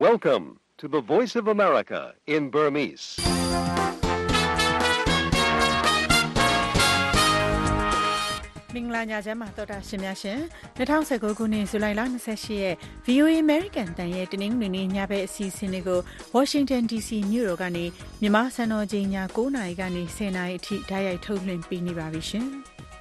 Welcome to the Voice of America in Burmese. ။မင်္ဂလာညချမ်းပါတော်တာရှင်များရှင်2019ခုနှစ်ဇူလိုင်လ28ရက် VOA American တန်ရဲ့တနင်္ဂနွေနေ့ညဘက်အစီအစဉ်လေးကို Washington DC မြို့တော်ကနေမြန်မာစံတော်ချိန်ည9:00နာရီကနေ10:00နာရီအထိဓာတ်ရိုက်ထုတ်လွှင့်ပေးနေပါပြီရှင်။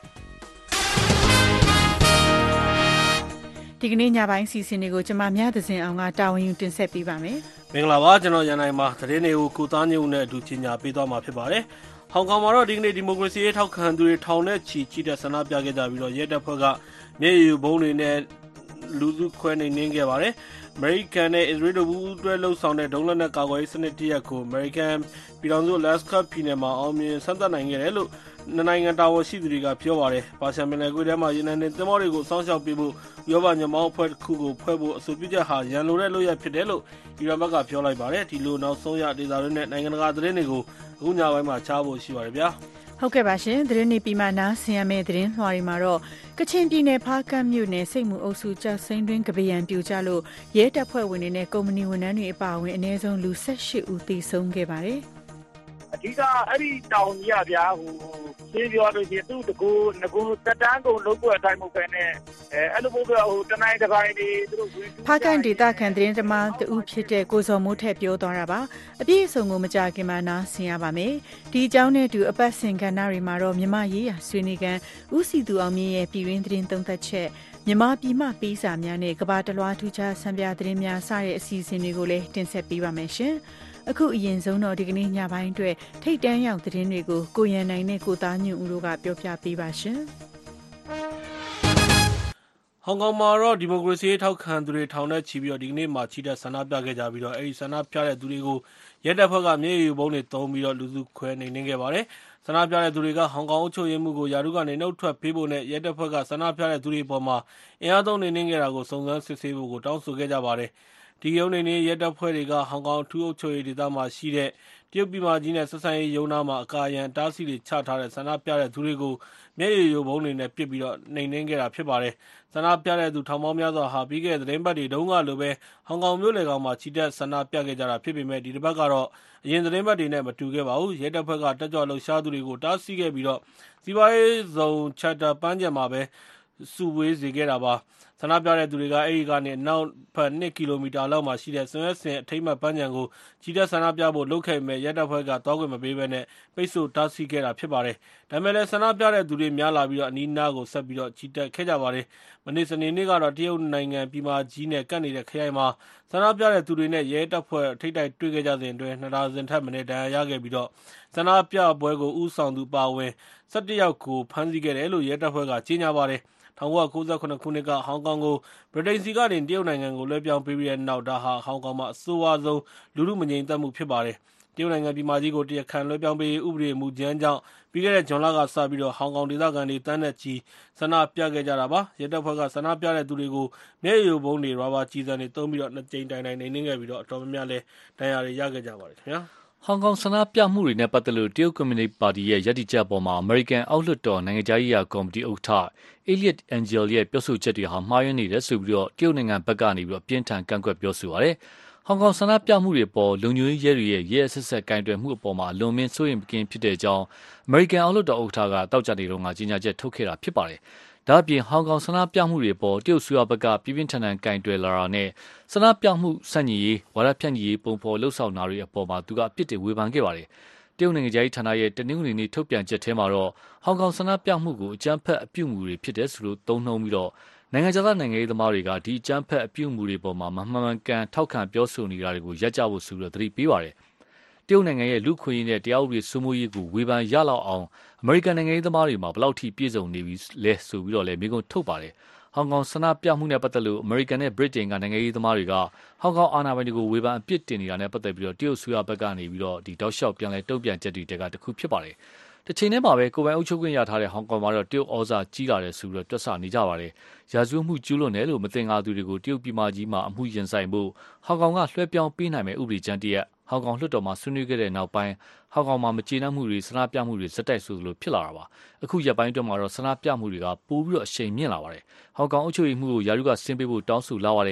ဒီကနေ့ညပိုင်းအစီအစဉ်လေးကိုကျွန်မမြတ်သဇင်အောင်ကတာဝန်ယူတင်ဆက်ပေးပါမယ်။မင်္ဂလာပါကျွန်တော်ရန်နိုင်ပါသတင်းတွေကိုကိုသားညုံနဲ့အတူချင်ညာပေးသွားမှာဖြစ်ပါတယ်။ဟောင်ကောင်မှာတော့ဒီကနေ့ဒီမိုကရေစီရေးထောက်ခံသူတွေထောင်နဲ့ချီတဲ့ဆန္ဒပြခဲ့ကြပြီးတော့ရဲတပ်ဖွဲ့ကမျက်ရည်ယိုဗုံးတွေနဲ့လူစုခွဲနှိမ်ခဲ့ပါတယ်။ American နဲ့ Israel တို့ဘူးတွဲလှုပ်ဆောင်တဲ့ဒုံးလက်နက်ကာကွယ်ရေးစနစ်တရက်ကို American ပြည်ထောင်စု Alaska ပြည်နယ်မှာအောင်မြင်စမ်းသပ်နိုင်ခဲ့တယ်လို့နိုင်ငံတာဝန်ရှိသူတွေကပြောပါတယ်။ပါရှန်ပင်လယ်ကွေ့ထဲမှာရေနံတင်သင်္ဘောတွေကိုစောင့်ရှောက်ပေးဖို့ဥရောပညမောင်းအဖွဲ့တစ်ခုကိုဖွဲ့ဖို့အဆိုပြုချက်ဟာရန်လိုတဲ့လုပ်ရဖြစ်တယ်လို့အီရန်ဘက်ကပြောလိုက်ပါတယ်။ဒီလိုနောက်ဆုံးရဒေသတွေနဲ့နိုင်ငံတကာသတင်းတွေကိုအခုညပိုင်းမှာချားဖို့ရှိပါတယ်ဗျာ။ဟုတ်ကဲ့ပါရှင်သတင်းနေပြီးမှနားဆင်ရမယ့်သတင်းလွှာတွေမှာတော့ကချင်ပြည်နယ်ဖားကန့်မြို့နယ်စိတ်မှုအုပ်စုကြောက်စိမ်းတွင်းကပယံပြိုကျလို့ရဲတပ်ဖွဲ့ဝင်တွေနဲ့ကုမ္ပဏီဝန်ထမ်းတွေအပါအဝင်အနည်းဆုံးလူ18ဦးသေဆုံးခဲ့ပါတယ်။အဓိကအဲ့ဒီတောင်ကြီးဗျာရှင်းပြောလို့ရှိရင်သူ့တကူတက်တန်းကုန်လုံးပွဲအတိုင်းမဟုတ်ပဲနဲ့အဲ့လိုမျိုးတနိုင်တစ်ပိုင်းတွေသူတို့ဖားကန့်ဒေသခံသတင်းသမားတူဖြစ်တဲ့ကိုစော်မိုးထက်ပြောသွားတာပါအပြည့်အစုံကိုမကြခင်မှာနားဆင်ရပါမယ်ဒီအကြောင်းနဲ့တူအပတ်စဉ်ကဏ္ဍတွေမှာတော့မြမရေးရဆွေးနွေးကန်ဦးစီသူအောင်မြင့်ရဲ့ပြည်ရင်းသတင်းသုံးသပ်ချက်မြမပြည်မှပေးစာများနဲ့ကဘာတလွားထူးခြားဆံပြသတင်းများစတဲ့အစီအစဉ်တွေကိုလည်းတင်ဆက်ပေးပါမယ်ရှင်အခုအရင်ဆုံးတော့ဒီကနေ့ညပိုင်းအတွက်ထိတ်တန်းရောက်သတင်းတွေကိုကိုရန်နိုင်နဲ့ကိုသားညွန့်ဦးတို့ကပြောပြပေးပါရှင်။ဟောင်ကောင်မှာတော့ဒီမိုကရေစီထောက်ခံသူတွေထောင်နဲ့ချီပြီးတော့ဒီကနေ့မှချီတဲ့ဆန္ဒပြခဲ့ကြပြီးတော့အဲဒီဆန္ဒပြတဲ့သူတွေကိုရဲတပ်ဖွဲ့ကမျက်ရည်ယိုဗုံးတွေသုံးပြီးတော့လူစုခွဲနှိမ်ခဲ့ပါတယ်။ဆန္ဒပြတဲ့သူတွေကဟောင်ကောင်အုပ်ချုပ်ရေးမှုကိုယာရုကနေနှုတ်ထွက်ပေးဖို့နဲ့ရဲတပ်ဖွဲ့ကဆန္ဒပြတဲ့သူတွေပေါ်မှာအင်အားသုံးနှိမ်ခဲ့တာကိုစုံစမ်းစစ်ဆေးဖို့ကိုတောင်းဆိုခဲ့ကြပါတယ်။ဒီရုံးနေရဲတပ်ဖွဲ့တွေကဟောင်ကောင်ထူးအုပ်ချုပ်ရေးဒေသမှာရှိတဲ့တရုတ်ပြည်မကြီးနဲ့ဆက်ဆံရေးရုံးနာမှာအကာအရံတားဆီးတွေချထားတဲ့ဆန္ဒပြတဲ့သူတွေကိုမျက်ရည်ယိုဗုံးတွေနဲ့ပစ်ပြီးတော့နှိမ်နင်းခဲ့တာဖြစ်ပါတယ်။ဆန္ဒပြတဲ့သူထောင်ပေါင်းများစွာဟာပြီးခဲ့တဲ့သတင်းပတ်တွေတုန်းကလိုပဲဟောင်ကောင်မြို့လယ်ကောင်မှာချီတက်ဆန္ဒပြခဲ့ကြတာဖြစ်ပေမဲ့ဒီတစ်ပတ်ကတော့အရင်သတင်းပတ်တွေနဲ့မတူခဲ့ပါဘူး။ရဲတပ်ဖွဲ့ကတက်ကြွလှုပ်ရှားသူတွေကိုတားဆီးခဲ့ပြီးတော့စီးပွားရေးဇုံချက်တာပန်းခြံမှာပဲစုဝေးစေခဲ့တာပါ။ဆန္ဒပြတဲ့သူတွေကအဲဒီကနေနောက်ဖက်2ကီလိုမီတာလောက်မှာရှိတဲ့ဆွန်ရက်စင်အထိမ်းအမှတ်ပန်းခြံကိုချီတက်ဆန္ဒပြဖို့လုပ်ခဲ့ပေမဲ့ရဲတပ်ဖွဲ့ကတောက်ခွင့်မပေးဘဲနဲ့ပိတ်ဆို့တားဆီးခဲ့တာဖြစ်ပါတယ်။ဒါပေမဲ့လည်းဆန္ဒပြတဲ့သူတွေများလာပြီးတော့အနီးနားကိုဆက်ပြီးတော့ချီတက်ခဲ့ကြပါတယ်။မနေ့စနေနေ့ကတော့တရုတ်နိုင်ငံပြည်မကြီးနဲ့ကပ်နေတဲ့ခရိုင်မှာဆန္ဒပြတဲ့သူတွေနဲ့ရဲတပ်ဖွဲ့ထိပ်တိုက်တွေ့ခဲ့ကြစဉ်အတွင်း2ဒါဇင်ထက်မနည်းဒဏ်ရာရခဲ့ပြီးတော့ဆန္ဒပြပွဲကိုဥဆောင်သူပါဝင်17ယောက်ကိုဖမ်းဆီးခဲ့တယ်လို့ရဲတပ်ဖွဲ့ကကြေညာပါတယ်။1998ခုနှစ်ကဟောင်ကောင်ကိုဗြိတိန်စီကနေတရုတ်နိုင်ငံကိုလွှဲပြောင်းပေးပြီးတဲ့နောက်ဒါဟာဟောင်ကောင်မှာအဆိုးဝါးဆုံးလူမှုမငြိမ်သက်မှုဖြစ်ပါတယ်။တရုတ်နိုင်ငံပြည်မကြီးကိုတရားခံလွှဲပြောင်းပေးဥပဒေမူကြမ်းကြောင့်ပြီးခဲ့တဲ့ဇွန်လကစပြီးတော့ဟောင်ကောင်ဒေသခံတွေတန်းနဲ့ချီဆန္ဒပြခဲ့ကြတာပါ။ရဲတပ်ဖွဲ့ကဆန္ဒပြတဲ့သူတွေကိုမျက်ရည်ယိုဗုံးတွေရာဘာကျည်ဆံတွေသုံးပြီးတော့နှစ်ကြိမ်တိုင်နှိမ်နင်းခဲ့ပြီးတော့အတော်များများလည်းဒဏ်ရာတွေရခဲ့ကြပါတယ်ခင်ဗျာ။ဟောင်ကောင်ဆန္ဒပြမှုတွေနဲ့ပတ်သက်လို့တရုတ်ကွန်မြူနစ်ပါတီရဲ့ရည်တည်ချက်ပေါ်မှာအမေရိကန်အောက်လွှတ်တော်နိုင်ငံခြားရေးရာကော်မတီဥက္ကဋ္ဌ Eliot Engel ရဲ့ပြောဆိုချက်တွေဟာမှားယွင်းနေတယ်ဆိုပြီးတော့တရုတ်နိုင်ငံဘက်ကနေပြီးတော့ပြင်းထန်ကန့်ကွက်ပြောဆိုပါတယ်။ဟောင်ကောင်ဆန္ဒပြမှုတွေပေါ်လုံခြုံရေးရဲတွေရဲ့ရဲအဆက်ဆက်ကင်တွယ်မှုအပေါ်မှာလွန်မင်းစိုးရိမ်ပကင်းဖြစ်တဲ့အကြောင်းအမေရိကန်အောက်လွှတ်တော်ဥက္ကဋ္ဌကတောက်ကြနေတော့ကြေညာချက်ထုတ်ခဲ့တာဖြစ်ပါတယ်။ဒါ့အပြင်ဟောင်ကောင်ဆန္ဒပြမှုတွေပေါ်တရုတ်ဆွေးနွေးဘက်ကပြင်းပြင်းထန်ထန်ကင်တွယ်လာတာနဲ့ဆန္ဒပြမှုဆန့်ကျင်ရေးဝါဒဖြန့်ချီရေးပုံဖော်လှုပ်ဆောင်တာတွေအပေါ်မှာသူကအပြစ်တင်ဝေဖန်ခဲ့ပါတယ်။တရုတ်နိုင်ငံသားဌာနရဲ့တနင်္ဂနွေနေ့ထုတ်ပြန်ချက်ထဲမှာတော့ဟောင်ကောင်ဆန္ဒပြမှုကိုအကြမ်းဖက်အပြုအမူတွေဖြစ်တယ်ဆိုလို့သုံးနှုန်းပြီးတော့နိုင်ငံခြားနိုင်ငံရေးသမားတွေကဒီအကြမ်းဖက်အပြုအမူတွေပေါ်မှာမမှန်ကန်ထောက်ခံပြောဆိုနေတာတွေကိုရပ်ကြဖို့ဆိုပြီးတော့သတိပေးပါတယ်။တရုတ်နိုင်ငံရဲ့လူခွင့်ရေးနဲ့တရားဥပဒေစိုးမိုးရေးကိုဝေဖန်ရလောက်အောင်အမေရိကန်နိုင်ငံရေးသမားတွေမှာဘယ်လောက်ထိပြည့်စုံနေပြီလဲဆိုပြီးတော့လည်းမိကုံထုတ်ပါတယ်။ဟောင်ကောင်ဆန္ဒပြမှုနဲ့ပတ်သက်လို့အမေရိကန်နဲ့ဗြိတိန်ကနိုင်ငံရေးသမားတွေကဟောင်ကောင်အာဏာပိုင်တွေကိုဝေဖန်အပြစ်တင်နေတာနဲ့ပတ်သက်ပြီးတော့တရုတ်ဆွေးနွေးဘက်ကနေပြီးတော့ဒီတောက်လျှောက်ပြန်လဲတုံ့ပြန်ချက်တွေတကတစ်ခုဖြစ်ပါတယ်။တစ်ချိန်တည်းမှာပဲကိုယ်ပိုင်အုပ်ချုပ်ခွင့်ရထားတဲ့ဟောင်ကောင်မှာတော့တရုတ်ဩဇာကြီးလာတယ်ဆိုပြီးတော့တွက်ဆနေကြပါတယ်။ရာဇဝတ်မှုကျူးလွန်တယ်လို့မတင်ကားသူတွေကိုတရုတ်ပြည်မကြီးမှာအမှုရင်ဆိုင်မှုဟောင်ကောင်ကလွှဲပြောင်းပေးနိုင်မယ့်ဥပဒေကြမ်းတရက်ဟောင်ကောင်လွှတ်တော်မှာဆွေးနွေးခဲ့တဲ့နောက်ပိုင်းဟောင်ကောင်မှာမကျေနပ်မှုတွေဆန္ဒပြမှုတွေစက်တိုက်ဆိုသလိုဖြစ်လာတာပါအခုရက်ပိုင်းအတွင်းမှာတော့ဆန္ဒပြမှုတွေကပိုပြီးတော့အရှိန်မြင့်လာပါတယ်ဟောင်ကောင်အုပ်ချုပ်ရေးမှုကိုယာရုကဆင်းပေးဖို့တောင်းဆိုလာပါတယ်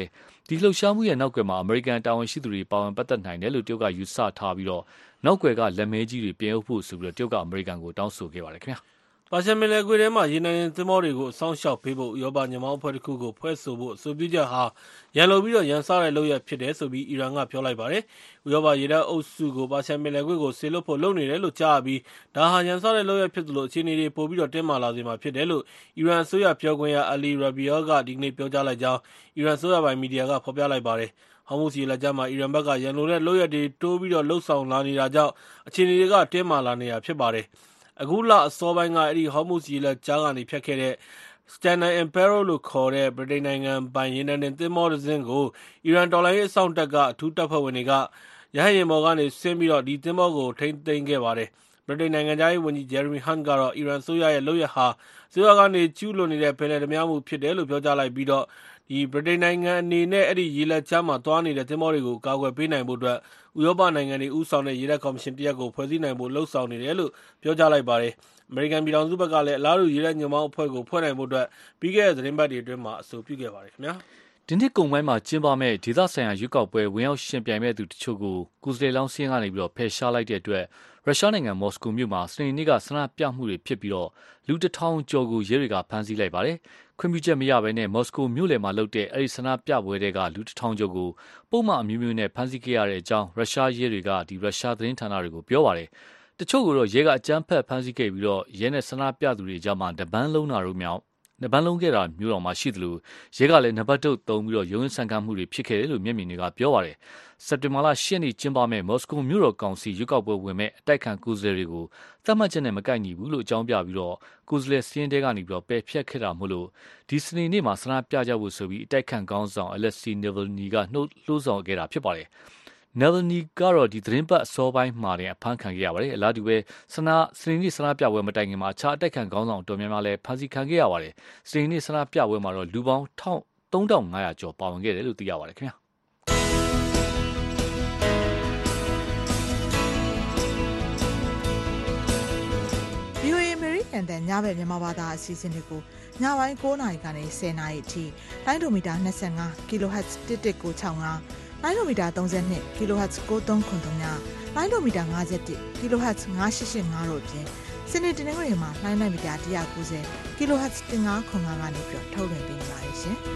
ဒီလှုပ်ရှားမှုရဲ့နောက်ကွယ်မှာအမေရိကန်တာဝန်ရှိသူတွေပါဝင်ပတ်သက်နိုင်တယ်လို့တရုတ်ကယူဆထားပြီးတော့နောက်ကွယ်ကလက်မဲကြီးတွေပြင်အုပ်ဖို့ဆိုပြီးတော့တရုတ်ကအမေရိကန်ကိုတောင်းဆိုခဲ့ပါတယ်ခင်ဗျာပါရှန်ပင်လယ်ကွေ့ထဲမှာရေနံသင်္ဘောတွေကိုအဆောင်ရှောက်ပေးဖို့ဥရောပညမောင်းအဖွဲ့တစ်ခုကိုဖွဲ့ဆိုဖို့အဆိုပြုချက်ဟာရန်လိုပြီးတော့ရန်စားတဲ့လုပ်ရဖြစ်တယ်ဆိုပြီးအီရန်ကပြောလိုက်ပါတယ်။ဥရောပရေတပ်အုပ်စုကိုပါရှန်ပင်လယ်ကွေ့ကိုဆေလွတ်ဖို့လုပ်နေတယ်လို့ကြားပြီးဒါဟာရန်စားတဲ့လုပ်ရဖြစ်သလိုအခြေအနေတွေပိုပြီးတော့တင်းမာလာစေမှာဖြစ်တယ်လို့အီရန်အစိုးရပြောခွင့်ရအလီရာဘီယာကဒီကနေ့ပြောကြားလိုက်ကြောင်းအီရန်အစိုးရပိုင်မီဒီယာကဖော်ပြလိုက်ပါတယ်။ဟောင်မုတ်ရေလက်ကြားမှာအီရန်ဘက်ကရန်လိုတဲ့လုပ်ရတွေတိုးပြီးတော့လှုပ်ဆောင်လာနေတာကြောင့်အခြေအနေတွေကတင်းမာလာနေတာဖြစ်ပါတယ်။အခုလအစောပိုင်းကအဲ့ဒီဟော်မုတ်ရေလက်ကြားကနေဖြတ်ခဲ့တဲ့ Stena Impero လို့ခေါ်တဲ့ဗြိတိန်နိုင်ငံပိုင်ရေနံတင်သင်္ဘောတစ်စင်းကိုအီရန်တော်လှန်ရေးအစောင့်တပ်ကအထူးတပ်ဖွဲ့ဝင်တွေကရဟတ်ယာဉ်ပေါ်ကနေဆင်းပြီးတော့ဒီသင်္ဘောကိုထိန်းသိမ်းခဲ့ပါတယ်။ဗြိတိန်နိုင်ငံသားရေးဝန်ကြီး Jeremy Hunt ကတော့အီရန်ဆိုရရဲ့လုပ်ရဟာဆိုရကနေကျူးလွန်နေတဲ့ပင်လယ်ဓမြမှုဖြစ်တယ်လို့ပြောကြားလိုက်ပြီးတော့ဒီဗြိတိန်နိုင်ငံအနေနဲ့အဲ့ဒီရေလက်ကြားမှာသွားနေတဲ့သင်္ဘောတွေကိုကာကွယ်ပေးနိုင်ဖို့အတွက်ဥရောပနိုင်ငံတွေဥဆောင်တဲ့ရေတပ်ကော်မရှင်တရက်ကိုဖွဲ့စည်းနိုင်ဖို့လှုံ့ဆော်နေတယ်လို့ပြောကြားလိုက်ပါတယ်။အမေရိကန်ပြည်ထောင်စုဘက်ကလည်းအလားတူရေတပ်ညွှန်ပေါင်းအဖွဲ့ကိုဖွဲ့နိုင်ဖို့အတွက်ပြီးခဲ့တဲ့သတင်းပတ်တွေအတွင်းမှာအဆိုပြုခဲ့ပါတယ်ခင်ဗျာ။ဒီနှစ်ကုန်ပိုင်းမှာကျင်းပမဲ့ဒေသဆိုင်ရာရွေးကောက်ပွဲဝင်ရောက်ရှင်ပြိုင်မဲ့သူတချို့ကိုကုစလေလောင်းစင်းကနေပြီးတော့ဖယ်ရှားလိုက်တဲ့အတွက်ရုရှားနိုင်ငံမော်စကိုမြို့မှာစနေနေ့ကဆန္ဒပြမှုတွေဖြစ်ပြီးတော့လူ1000ကျော်ကိုရဲတွေကဖမ်းဆီးလိုက်ပါတယ်။ခွင့်ပြုချက်မရဘဲနဲ့မော်စကိုမြို့လယ်မှာလုပ်တဲ့အဲဒီဆန္ဒပြပွဲတွေကလူ1000ကျော်ကိုပုံမှန်အမျိုးမျိုးနဲ့ဖမ်းဆီးခဲ့ရတဲ့အကြောင်းရုရှားရဲတွေကဒီရုရှားသတင်းဌာနတွေကိုပြောပါတယ်။တချို့ကတော့ရဲကအကြမ်းဖက်ဖမ်းဆီးခဲ့ပြီးတော့ရဲနဲ့ဆန္ဒပြသူတွေကြားမှာတပန်းလုံးတာတို့မြောက်နဘန်းလုံးခဲ့တာမျိုးတော်မှရှိသလိုရဲကလည်းနံပါတ်တုတ်သုံးပြီးတော့ရုံးဆန်ကမ်းမှုတွေဖြစ်ခဲ့တယ်လို့မျက်မြင်တွေကပြောပါတယ်။စက်တင်ဘာလ10ရက်နေ့ကျင်းပမဲ့မော်စကိုမြို့တော်ကောင်စီရွေးကောက်ပွဲဝင်မဲ့အတိုက်ခံကိုယ်စားလှယ်တွေကိုသတ်မှတ်ချက်နဲ့မကိုက်ညီဘူးလို့အကြောင်းပြပြီးတော့ကိုယ်စားလှယ်စင်းတဲကနေပြီးတော့ပယ်ဖျက်ခဲ့တာမို့လို့ဒီစနေနေ့မှာဆန္ဒပြကြဖို့ဆိုပြီးအတိုက်ခံခေါင်းဆောင် Alexei Navalny ကနှိုးဆော်ခဲ့တာဖြစ်ပါတယ်။ Navalny ကတော့ဒီသတင်းပတ်အစောပိုင်းမှာတင်အဖမ်းခံခဲ့ရပါတယ်။အလားတူပဲစနေနေ့ဆန္ဒပြပွဲမတိုင်ခင်မှာအခြားအတိုက်ခံခေါင်းဆောင်တော်များများလည်းဖမ်းဆီးခံခဲ့ရပါတယ်။စနေနေ့ဆန္ဒပြပွဲမှာတော့လူပေါင်း3500ကျော်ပါဝင်ခဲ့တယ်လို့သိရပါတယ်ခင်ဗျာ။ VOA American တဲ့ညဘက်မြန်မာဘာသာအစီအစဉ်တွေကိုညပိုင်း9:00နာရီကနေ10:00နာရီအထိလိုင်းဒိုမီတာ25 kHz 1165လိုင်းဒိုမီတာ32 kHz 9393ညလိုင်းဒိုမီတာ51 kHz 9885တို့အပြင်စနေတနင်္ဂနွေမှာလိုင်းမီတာ190 kHz 1505ကနေပြီးထုတ်လွှင့်ပေးနေပါတယ်ရှင်။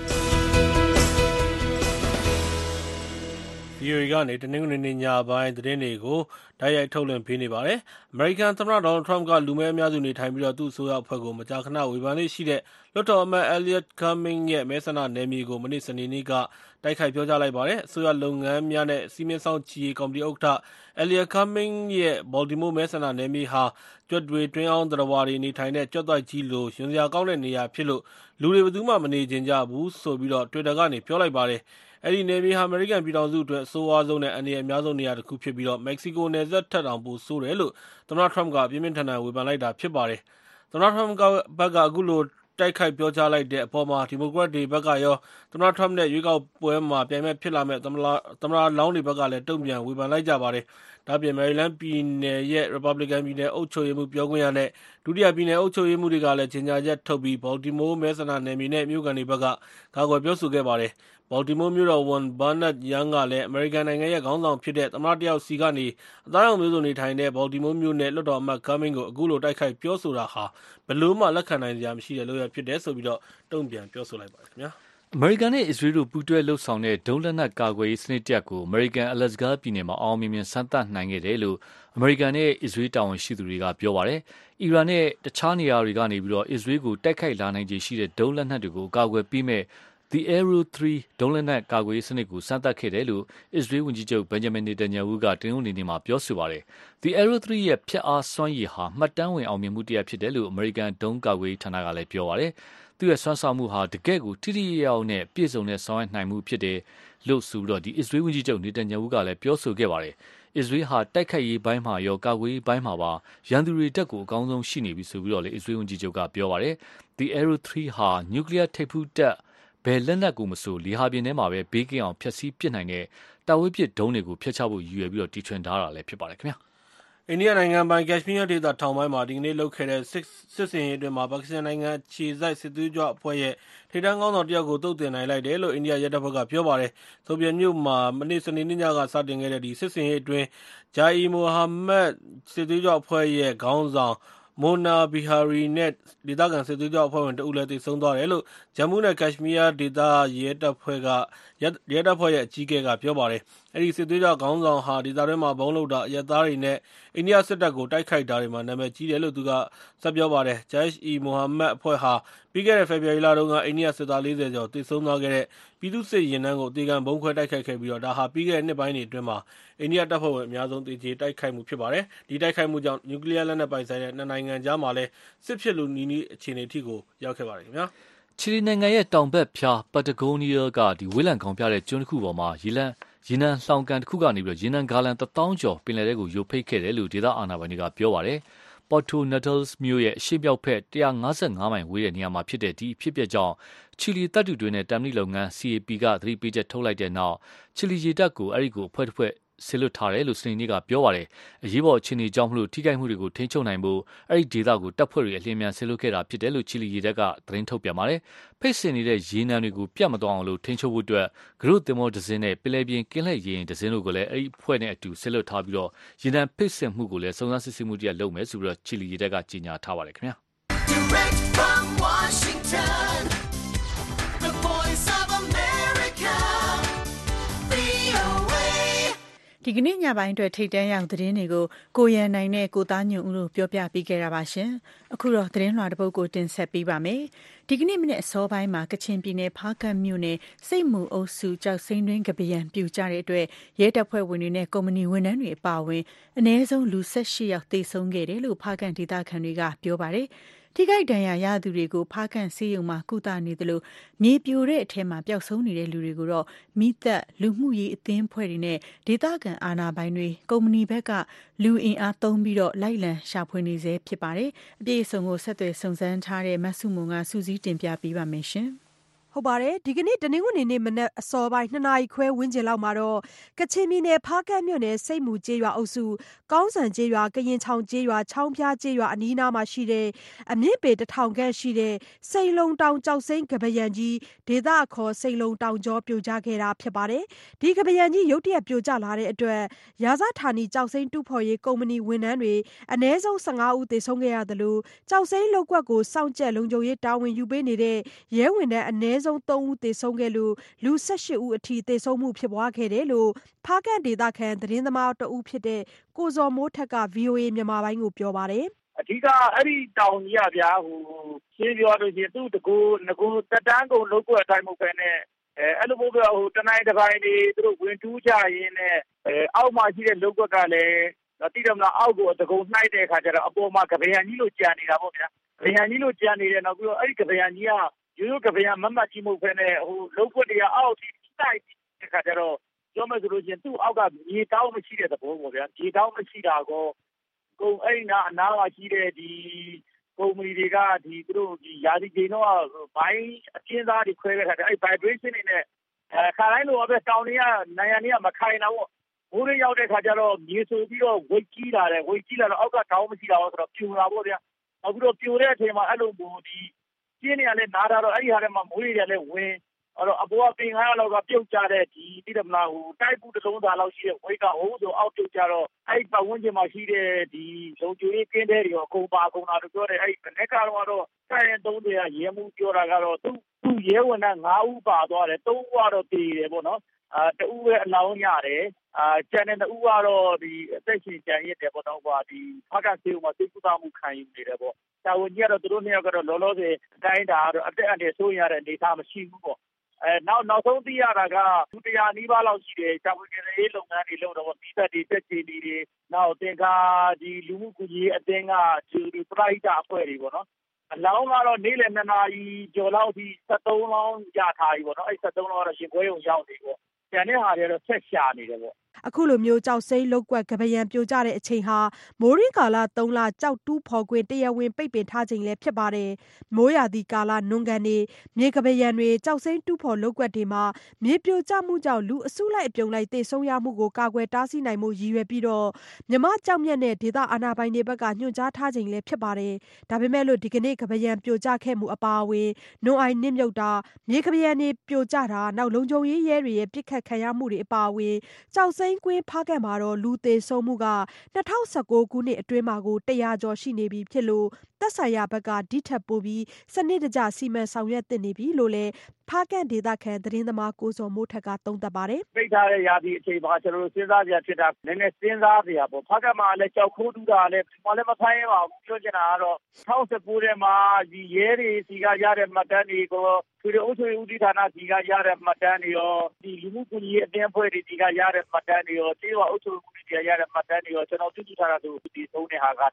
VOA ကနေတနင်္ဂနွေနေ့ညပိုင်းသတင်းတွေကိုတိုက်ရိုက်ထုတ်လွှင့်ပေးနေပါတယ်။ American သမ္မတ Donald Trump ကလူမဲအများစုနေထိုင်ပြီးတော့သူ့အစိုးရအဖွဲ့ကိုမကြာခဏဝေဖန်လေးရှိတဲ့လွှတ်တော်အမတ် Elliot Cummings ရဲ့မဲဆန္ဒနယ်မြေကိုမနေ့စနေနေ့ကတိုက်ခိုက်ပြောကြားလိုက်ပါတယ်။အစိုးရလုပ်ငန်းများနဲ့စီမင်းဆောင်ချီရေးကော်မတီဥက္ကဋ္ဌ Elliot Cummings ရဲ့ Baltimore မဲဆန္ဒနယ်မြေဟာကြွက်တွေတွင်းအောင်သတ္တဝါတွေနေထိုင်တဲ့ကြွက်သွိုက်ကြီးလိုရွံစရာကောင်းတဲ့နေရာဖြစ်လို့လူတွေဘယ်သူမှမနေချင်ကြဘူးဆိုပြီးတော့ Twitter ကနေပြောလိုက်ပါတယ်။အဲ့ဒီနယ်မြေဟာအမေရိကန်ပြည်ထောင်စုအတွက်အဆိုးဝါးဆုံးနဲ့အန္တရာယ်အများဆုံးနေရာတစ်ခုဖြစ်ပြီးတော့မက္ကဆီကိုနယ်စပ်ထက်တောင်ပိုဆိုးတယ်လို့သမ္မတ Trump ကပြင်းပြင်းထန်ထန်ဝေဖန်လိုက်တာဖြစ်ပါတယ်။သမ္မတ Trump ကဘက်ကအခုလိုတိုက်ခိုက်ပြောကြားလိုက်တဲ့အပေါ်မှာဒီမိုကရက်တွေဘက်ကရောသမ္မတ Trump နဲ့ရွေးကောက်ပွဲမှာပြိုင်မဲ့ဖြစ်လာမဲ့သမ္မတလောင်းတွေဘက်ကလည်းတုံ့ပြန်ဝေဖန်လိုက်ကြပါတယ်။ဒါ့အပြင် Maryland ပြည်နယ်ရဲ့ Republican ပြည်နယ်အုပ်ချုပ်ရေးမှူးပြောခွင့်ရနဲ့ဒုတိယပြည်နယ်အုပ်ချုပ်ရေးမှူးတွေကလည်းကြေညာချက်ထုတ်ပြီး Baltimore မဲဆန္ဒနယ်မြေနဲ့မြို့ကန်တွေဘက်ကကာကွယ်ပြောဆိုခဲ့ပါတယ်။ Baltimore မြို့တော်ဝန် Bernard Young ကလည်း American နိုင်ငံရဲ့ခေါင်းဆောင်ဖြစ်တဲ့သမ္မတတယောက်စီကနေအသားရောင်မျိုးစုံနေထိုင်တဲ့ Baltimore မြို့နယ်လွှတ်တော်အမတ် Cummings ကိုအခုလိုတိုက်ခိုက်ပြောဆိုတာဟာဘယ်လို့မှလက်ခံနိုင်စရာမရှိတဲ့လုပ်ရဖြစ်တယ်ဆိုပြီးတော့တုံ့ပြန်ပြောဆိုလိုက်ပါတယ်ခင်ဗျာ။အမေရိကန်နဲ့အစ္စရေးတို့ပူးတွဲလှုပ်ဆောင်တဲ့ဒုံးလက်နက်ကာကွယ်ရေးစနစ်တက်ကိုအမေရိကန် Alaska ပြည်နယ်မှာအောင်မြင်မြင်စမ်းသပ်နိုင်ခဲ့တယ်လို့အမေရိကန်နဲ့အစ္စရေးတာဝန်ရှိသူတွေကပြောပါတယ်။အီရန်နဲ့တခြားနေရာတွေကနေပြီးတော့အစ္စရေးကိုတိုက်ခိုက်လာနိုင်ခြေရှိတဲ့ဒုံးလက်နက်တွေကိုကာကွယ်ပြီးမဲ့The Arrow 3 ဒုံးလက်နက်ကာကွယ်ရေးစနစ်ကိုစမ်းသပ်ခဲ့တယ်လို့အစ္စရေးဝန်ကြီးချုပ် Benjamin Netanyahu ကတင်ဦးနေနေမှာပြောဆိုပါတယ်။ The Arrow 3 ရဲ့ဖျက်အားစွမ်းရည်ဟာမှတ်တမ်းဝင်အောင်မြင်မှုတစ်ရပ်ဖြစ်တယ်လို့အမေရိကန်ဒုံးကာကွယ်ရေးဌာနကလည်းပြောပါတယ်။သူ့ရဲ့စွမ်းဆောင်မှုဟာတကယ့်ကိုထိထိရောက်ရောက်နဲ့ပြည့်စုံတဲ့ဆောင်ရွက်နိုင်မှုဖြစ်တယ်လို့ဆိုပြီးတော့ဒီအစ္စရေးဝန်ကြီးချုပ် Netanyahu ကလည်းပြောဆိုခဲ့ပါတယ်။အစ္စရေးဟာတိုက်ခိုက်ရေးပိုင်းမှာရောကာကွယ်ရေးပိုင်းမှာပါရန်သူတွေတက်ကိုအကောင်းဆုံးရှိနေပြီဆိုပြီးတော့လေအစ္စရေးဝန်ကြီးချုပ်ကပြောပါတယ်။ The Arrow 3 ဟာနျူကလ িয়ার ထိပ်ဖူးတပ်ဘယ်လက်နက်ကိုမဆိုလေဟာပြင်ထဲမှာပဲဘေးကင်းအောင်ဖျက်ဆီးပစ်နိုင်တဲ့တာဝေးပစ်ဒုံးတွေကိုဖျက်ချဖို့ရည်ရွယ်ပြီးတော့တီထွင်ထားတာလည်းဖြစ်ပါတယ်ခင်ဗျာအိန္ဒိယနိုင်ငံပိုင်ကက်ရှ်မီးယားဒေသထောင်ပိုင်းမှာဒီကနေ့လုပ်ခဲ့တဲ့စစ်ဆင်ရေးအတွင်းမှာပါကစ္စတန်နိုင်ငံခြေစိုက်စစ်သွေးကြွအဖွဲ့ရဲ့ထိပ်တန်းခေါင်းဆောင်တယောက်ကိုသုတ်သင်နိုင်လိုက်တယ်လို့အိန္ဒိယရဲတပ်ဖွဲ့ကပြောပါတယ်။ဆိုဗီယက်မြို့မှာမနေ့စနေနေ့ညကစတင်ခဲ့တဲ့ဒီစစ်ဆင်ရေးအတွင်းဂျာအီမိုဟာမက်စစ်သွေးကြွအဖွဲ့ရဲ့ခေါင်းဆောင်မိုနာဘီဟာရီနဲ့ဒေသခံစစ်သွေးကြွအဖွဲ့ဝင်တဦးလည်းသေဆုံးသွားတယ်လို့ဂျမ်မူနဲ့ကက်ရှ်မီးယားဒေသရဲတပ်ဖွဲ့ရဲ့အကြီးအကဲကပြောပါတယ်။အဲဒီစစ်သွေးကြွခေါင်းဆောင်ဟာဒေသတွင်းမှာဘုံလုတာအရက်သားတွေနဲ့အိန္ဒိယစစ်တပ်ကိုတိုက်ခိုက်တာတွေမှာနာမည်ကြီးတယ်လို့သူကဆက်ပြောပါတယ်။ ဂျိုင်းအီမိုဟာမက်အဖွဲ့ဟာပြီးခဲ့တဲ့ဖေဖော်ဝါရီလတုန်းကအိန္ဒိယစစ်သား40ကျော်သေဆုံးသွားခဲ့တဲ့ပြည်သူ့စစ်ရင်နှန်းကိုအသေးခံဘုံခွဲတိုက်ခိုက်ခဲ့ပြီးဒါဟာပြီးခဲ့တဲ့နှစ်ပိုင်းတွေအတွင်းမှာအိန္ဒိယတပ်ဖွဲ့ဝင်အများဆုံးသေကျေတိုက်ခိုက်မှုဖြစ်ပါတယ်။ဒီတိုက်ခိုက်မှုကြောင့်နျူကလ িয়ার လက်နက်ပိုင်ဆိုင်တဲ့နှစ်နိုင်ငံကြားမှာလည်းစစ်ဖြစ်လူနီးနီးအခြေအနေအထိကိုရောက်ခဲ့ပါတယ်ခင်ဗျာ။ချီလီနိုင်ငံရဲ့တောင်ဘက်ဖြားပက်တဂိုးနီးယားကဝေးလံခေါင်ပြတဲ့ကျွန်းတစ်ခုပေါ်မှာရေနံလှောင်ကန်တစ်ခုကနေရေနံဂါလံ1000ကျော်ပင်လယ်ထဲကိုယိုဖိတ်ခဲ့တယ်လို့ဒေသအာဏာပိုင်တွေကပြောပါတယ်။ Puerto Natales မြို့ရဲ့အရှေ့မြောက်ဘက်155မိုင်ဝေးတဲ့နေရာမှာဖြစ်တဲ့ဒီအဖြစ်အပျက်ကြောင့်ချီလီတပ်တူတွေနဲ့တမ်မဏိလုပ်ငန်း CAP ကသတိပေးချက်ထုတ်လိုက်တဲ့နောက်ချီလီရေတပ်ကိုအဲဒီကိုအဖွဲ့တစ်ဖွဲ့ဆေလွတ်ထားတယ်လို့စနေနေ့ကပြောပါတယ်။အရေးပေါ်အခြေအနေကြောင့်ထိခိုက်မှုတွေကိုထိန်းချုပ်နိုင်ဖို့အဲဒီဒေသကိုတပ်ဖွဲ့တွေအလျင်မြန်ဆေလွတ်ခဲ့တာဖြစ်တယ်လို့ချီလီရေတပ်ကသတင်းထုတ်ပြန်ပါတယ်။ဖိတ်စင်နေတဲ့ရေနံတွေကိုပြတ်မသွားအောင်ထိန်းချုပ်ဖို့အတွက်ဂရုသင်္ဘောတစ်စင်းနဲ့ပင်လယ်ပြင်ကင်းလှည့်ရေယာဉ်တစ်စင်းတို့ကိုလည်းအဲဒီအဖွဲ့နဲ့အတူဆေလွတ်ထားပြီးရေနံဖိတ်စင်မှုကိုလည်းစုံစမ်းစစ်ဆေးမှုတရားလုပ်မယ်ဆိုပြီးချီလီရေတပ်ကကြေညာထားပါတယ်ခင်ဗျာ။ Direct from Washington, the voice of America, VOA ဒီကနေ့ညပိုင်းအတွက်ထိတ်တန့်ရောက်သတင်းတွေကိုကိုရန်နိုင်နဲ့ကိုသားညွန့်ဦးတို့ပြောပြပေးခဲ့တာပါရှင်။အခုတော့သတင်းလွှာတစ်ပုဒ်ကိုတင်ဆက်ပေးပါမယ်။ဒီကနေ့မနေ့အစောပိုင်းမှာကချင်ပြည်နယ်ဖားကန့်မြို့နယ်စိတ်မူအုပ်စုကြောက်စိမ့်တွင်းကပယံပြူကြတဲ့အတွက်ရဲတပ်ဖွဲ့ဝင်တွေနဲ့ကုမ္ပဏီဝန်ထမ်းတွေအပါအဝင်အနည်းဆုံးလူ18ယောက်သေဆုံးခဲ့တယ်လို့ဖားကန့်ဒေသခံတွေကပြောပါတယ်။ထိခိုက်ဒဏ်ရာရသူတွေကိုဖားကန့်ဆေးရုံမှာကုသနေသလိုမြေပြိုတဲ့အထက်မှာပျောက်ဆုံးနေတဲ့လူတွေကိုတော့မိသက်လူမှုရေးအသင်းဖွဲ့တွေနဲ့ဒေသခံအာဏာပိုင်တွေကုမ္ပဏီဘက်ကလူအင်အားသုံးပြီးလိုက်လံရှာဖွေနေဆဲဖြစ်ပါတယ်။အပြည့်အစုံကိုဆက်သွယ်စုံစမ်းထားတဲ့မဆုမွန်ကစူးစီးတင်ပြပေးပါမယ်ရှင်။ဟုတ်ပါတယ်ဒီကနေ့တနင်္ဂနွေနေ့မနက်အစောပိုင်း2နာရီခွဲဝန်းကျင်လောက်မှာတော့ကချင်ပြည်နယ်ဖားကန့်မြို့နယ်စိတ်မူကျေးရွာအုပ်စုကောင်းစံကျေးရွာကရင်ချောင်ကျေးရွာချောင်းပြားကျေးရွာအနီးနားမှာရှိတဲ့အမြင့်ပေ1000ခန့်ရှိတဲ့စိန်လုံတောင်ကြောက်စိမ့်ကပယံကြီးဒေသအခေါ်စိန်လုံတောင်ကျောပြိုကျခဲ့တာဖြစ်ပါတယ်ဒီကပယံကြီးရုတ်တရက်ပြိုကျလာတဲ့အတွက်ရာဇဌာနီကြောက်စိမ့်တူဖော်ရေးကုမ္ပဏီဝန်ထမ်းတွေအနည်းဆုံး15ဦးသေဆုံးခဲ့ရတယ်လို့ကြောက်စိမ့်လုပ်ကွက်ကိုစောင့်ကြက်လုံခြုံရေးတာဝန်ယူပေးနေတဲ့ရဲဝန်ထမ်းအနည်းဆုံး3ဦးသေဆုံးခဲ့လို့လူ18ဦးအထိသေဆုံးမှုဖြစ်ပွားခဲ့တယ်လို့ဖားကန့်ဒေသခံသတင်းသမားတဦးဖြစ်တဲ့ကိုဇော်မိုးထက်က VOA မြန်မာပိုင်းကိုပြောပါတယ်အဓိကအဲ့ဒီတောင်ကြီးဗျာရှင်းပြောလို့ရှိရင်သူ့တကူတက်တန်းကုန်လုပ်ကွက်အတိုင်းမဟုတ်ပဲနဲ့အဲ့လိုမျိုးတနိုင်တစ်ပိုင်းတွေသူတို့ဝင်တူးကြရင်းနဲ့အောက်မှာရှိတဲ့လုပ်ကွက်ကလည်းတိတယ်မလားအောက်ကိုတကုံနှိုက်တဲ့အခါကျတော့အပေါ်မှာကပယံကြီးလို့ကြံနေတာပေါ့ဗျာကပယံကြီးလို့ကြံနေတယ်နောက်ပြီးတော့အဲ့ဒီကပယံကြီးကရိုးကပယံမတ်ကြီးမဟုတ်ပဲနဲ့လုပ်ကွက်တွေကအောက်ထိတိုက်တဲ့အခါကျတော့ပြောမယ်ဆိုလို့ရှိရင်သူ့အောက်ကမြေတောင်းမရှိတဲ့သဘောပေါ့ဗျာမြေတောင်းမရှိတာကောကုန်အဲ့ဒီအနားမှာရှိတဲ့ဒီကုမ္ပဏီတွေကသူတို့ရာသီချိန်တော့ဘိုင်းအကျဉ်းသားတွေခွဲခဲ့တာအဲ့ vibration တွေနဲ့ခါတိုင်းလိုပဲတောင်တွေကနိုင်ရနေမခိုင်တာပေါ့မိုးရရောက်တဲ့ခါကျတော့မြေဆိုပြီးတော့ဝိတ်ကြီးလာတယ်ဝိတ်ကြီးလာတော့အောက်ကတောင်းမရှိတာဆိုတော့ပြိုလာပေါ့ဗျာနောက်ပြီးတော့ပြိုတဲ့အချိန်မှာအဲ့လိုမျိုးဒီကျင်းတွေကလည်းနားတာတော့အဲ့ဒီဟာထဲမှာမိုးတွေကလည်းဝင်အဲ့တော့အပေါ်ကပင်900လောက်ကပြုတ်ကြတဲ့ဒီတိတယ်မလားတိုက်ဘူးတစ်လုံးသားလောက်ရှိတဲ့ဝိတ်ကဆိုအောက်ပြုတ်ကြတော့အဲ့ပတ်ဝန်းကျင်မှာရှိတဲ့ဒီလုံခြုံရေးကင်းတဲ့တွေရောအကုန်ပါကုန်တာတို့ပြောတယ်အဲ့ဘက်ကတော့တိုက်ရင်30ကရဲမှုပြောတာကတော့သူ့ရဲဝန်ထမ်း9ဦးပါသွားတယ်3ဦးကတော့တည်တယ်ပေါ့နော်တဦးပဲအလောင်းရတယ်ကျန်တဲ့2ဦးကတော့ဒီအသက်ရှင်ကျန်ရစ်တယ်ပေါ့နော်ဒီဖားကဆေးဦးမှာသိကုသမှုခံယူနေတယ်ပေါ့တာဝန်ကြီးကတော့သူတို့နှစ်ယောက်ကတော့လောလောဆယ်အတိုင်းတာတော့အသက်အန္တရာယ်စိုးရတဲ့အနေအထားမရှိဘူးပေါ့နောက်ဆုံးသိရတာကလူ100နီးပါးလောက်ရှိတယ်ရှာဖွေကယ်ဆယ်ရေးလုပ်ငန်းတွေလုပ်တော့မိသက်တွေတက်ချီတွေနောက်သင်္ကာဒီလူမှုကူညီရေးအသင်းကဒီပရိုက်တာအဖွဲ့တွေပေါ့နော်အလောင်းကတော့နေ့လယ်2နာရီကျော်လောက်ထိ73လောင်းရထားပြီပေါ့နော်အဲ့73လောင်းကတော့ရှင်ခွဲုံရောက်နေပေါ့ကျန်တဲ့ဟာတွေကတော့ဆက်ရှာနေတယ်ပေါ့အခုလိုမျိုးကျောက်စိမ်းလုပ်ကွက်ကပယံပြိုကျတဲ့အချိန်ဟာမိုးရင်းကာလ3လကျောက်တူးဖော်ခွင့်တရားဝင်ပိတ်ပင်ထားချိန်လည်းဖြစ်ပါတယ်။မိုးရာသီကာလနွံကန်တွေမြေကပယံတွေကျောက်စိမ်းတူးဖော်လုပ်ကွက်တွေမှာမြေပြိုကျမှုကြောင့်လူအစုလိုက်အပြုံလိုက်သေဆုံးရမှုကိုကာကွယ်တားဆီးနိုင်မှုရည်ရွယ်ပြီးတော့မြန်မာကျောက်မျက်နဲ့ဒေသအာဏာပိုင်တွေဘက်ကညွှန်ကြားထားချိန်လည်းဖြစ်ပါတယ်။ဒါပေမဲ့လို့ဒီကနေ့ကပယံပြိုကျခဲ့မှုအပါအဝင်နွံအိုင်နစ်မြုပ်တာမြေကပယံတွေပြိုကျတာနောက်လုံခြုံရေးရဲတွေရဲ့ပြစ်ခတ်ခံရမှုတွေအပါအဝင်ကျောက်စိမ်းကွင်းဖားကန့်မှာတော့လူသေဆုံးမှုက2019ခုနှစ်အတွင်းမှာကို100ကျော်ရှိနေပြီဖြစ်လို့သက်ဆိုင်ရာဘက်ကဒီထက်ပိုပြီးစနစ်တကျစီမံဆောင်ရွက်သင့်နေပြီလို့လည်းဖားကန့်ဒေသခံသတင်းသမားကိုဇော်မိုးထက်ကသုံးသပ်ပါတယ်။ပိတ်ထားတဲ့ရာသီအချိန်မှာကျွန်တော်တို့စဉ်းစားကြဖြစ်တာနည်းနည်းစဉ်းစားကြရပေါ့ဖားကန့်မှာလည်းကြောက်ခိုးတူးတာလည်းမဖိုင်းပါဘူးပြောချင်တာကတော့2019ထဲမှာဒီရဲတွေစီကရတဲ့မှတ်တမ်းတွေကိုသူတို့အုပ်ချုပ်ရေးဦးစီးဌာနစီကရတဲ့မှတ်တမ်းတွေရောဒီလူမှုကူညီရေးအသင်းအဖွဲ့တွေစီကရတဲ့မှတ်တမ်းတွေရောကျေးရွာအုပ်ချုပ်ရေးဦးစီးဌာနရတဲ့မှတ်တမ်းတွေရောကျွန်တော်ပြုစုထားတာဆိုဒီသုံးတဲ့ဟာက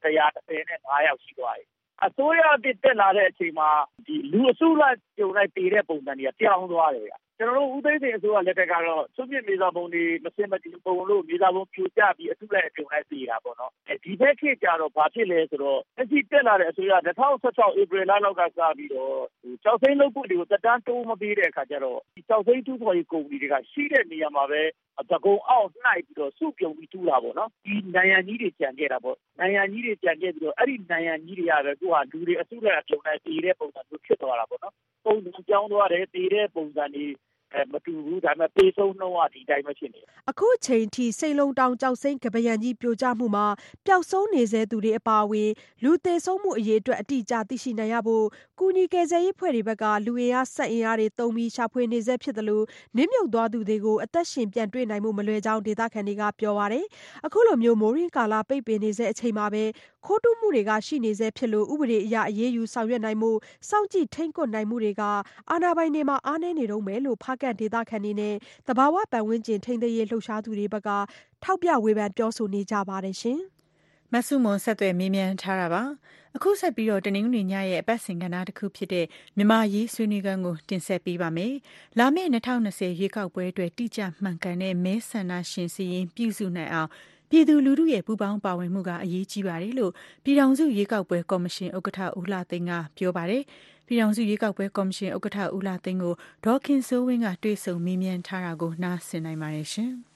135ယောက်ရှိသွားပြီ။အစိုးရတက်လာတဲ့အချိန်မှာဒီလူအစုလိုက်ကြုံလိုက်တည်တဲ့ပုံစံတွေကပြောင်းသွားတယ်ဗျ။ကျွန်တော်တို့ဦးသိန်းစိန်အစိုးရလက်ထက်ကတော့သူ့ပြမြေစာပုံတွေမစင်မတည်ပုံလို့မြေစာပုံပြိုကျပြီးအစုလိုက်ကြုံလိုက်တည်တာပေါ့နော်။ဒီဘက်ခေတ်ကျတော့ဘာဖြစ်လဲဆိုတော့အစီတက်လာတဲ့အစိုးရ2016ဧပြီလလောက်ကစပြီးတော့ကျောက်စိမ်းလုပ်ဖို့တွေကိုတက်တန်းတိုးမပေးတဲ့အခါကျတော့ဒီကျောက်စိမ်းတူးဖော်ရေးကုမ္ပဏီတွေကရှိတဲ့နေရာမှာပဲသကုံအောက်နှိုက်ပြီးတော့စုပြုံပြီးတူးတာပေါ့နော်ဒီနိုင်ရန်ကြီးတွေကြံခဲ့တာပေါ့နိုင်ရန်ကြီးတွေကြံခဲ့ပြီးတော့အဲ့ဒီနိုင်ရန်ကြီးတွေကပဲကိုကလူတွေအစုလိုက်အပြုံလိုက်တည်တဲ့ပုံစံမျိုးဖြစ်သွားတာပေါ့နော်ပုံစံပြောင်းသွားတယ်တည်တဲ့ပုံစံတွေမတူဘူးဒါပေမဲ့ပေးဆုံးနှုန်းကဒီတိုင်းပဲဖြစ်နေတယ်အခုချိန်ထိစိတ်လုံးတောင်ကြောက်စိမ့်ကပယံကြီးပြိုကျမှုမှာပျောက်ဆုံးနေစေသူတွေအပါအဝင်လူသေဆုံးမှုအရေးအတွက်အတိအကျသိရှိနိုင်ရဖို့ကုညီကယ်ဆယ်ရေးဖွဲ့တွေဘက်ကလူအင်အားဆက်အင်အားတွေတုံးပြီးရှာဖွေနေစေဖြစ်တယ်လို့နစ်မြုပ်သွားသူတွေကိုအသက်ရှင်ပြန်တွေ့နိုင်မှုမလွယ်ကြောင်းဒေသခံတွေကပြောပါတယ်အခုလိုမျိုးမိုးရင်းကာလပိတ်ပင်နေစေအချိန်မှာပဲခိုးတူးမှုတွေကရှိနေစေဖြစ်လို့ဥပဒေအရအရေးယူဆောင်ရွက်နိုင်မှုစောင့်ကြည့်ထိန်းကွပ်နိုင်မှုတွေကအာဏာပိုင်တွေမှာအားနည်းနေတော့မယ်လို့ဖားကန့်ဒေသခံတွေနဲ့သဘာဝပတ်ဝန်းကျင်ထိန်းသိမ်းရေးလှုပ်ရှားသူတွေဘက်ကထောက်ပြဝေဖန်ပြောဆိုနေကြပါတယ်ရှင်။မဆုမွန်ဆက်သွယ်မေးမြန်းထားတာပါ။အခုဆက်ပြီးတော့တနင်္ဂနွေညရဲ့အပတ်စဉ်ကဏ္ဍတစ်ခုဖြစ်တဲ့မြန်မာရေးဆွေးနွေးခန်းကိုတင်ဆက်ပေးပါမယ်။လာမယ့်2020ရွေးကောက်ပွဲအတွက်တိကျမှန်ကန်တဲ့မဲဆန္ဒရှင်စီရင်ပြုစုနိုင်အောင်ပြည်သူလူထုရဲ့ပူးပေါင်းပါဝင်မှုကအရေးကြီးပါတယ်လို့ပြည်ထောင်စုရွေးကောက်ပွဲကော်မရှင်ဥက္ကဋ္ဌဦးလှသိန်းကပြောပါတယ်။ပြည်ထောင်စုရွေးကောက်ပွဲကော်မရှင်ဥက္ကဋ္ဌဦးလှသိန်းကိုဒေါ်ခင်စိုးဝင်းကတွေ့ဆုံမေးမြန်းထားတာကိုနားဆင်နိုင်ပါတယ်ရှင်။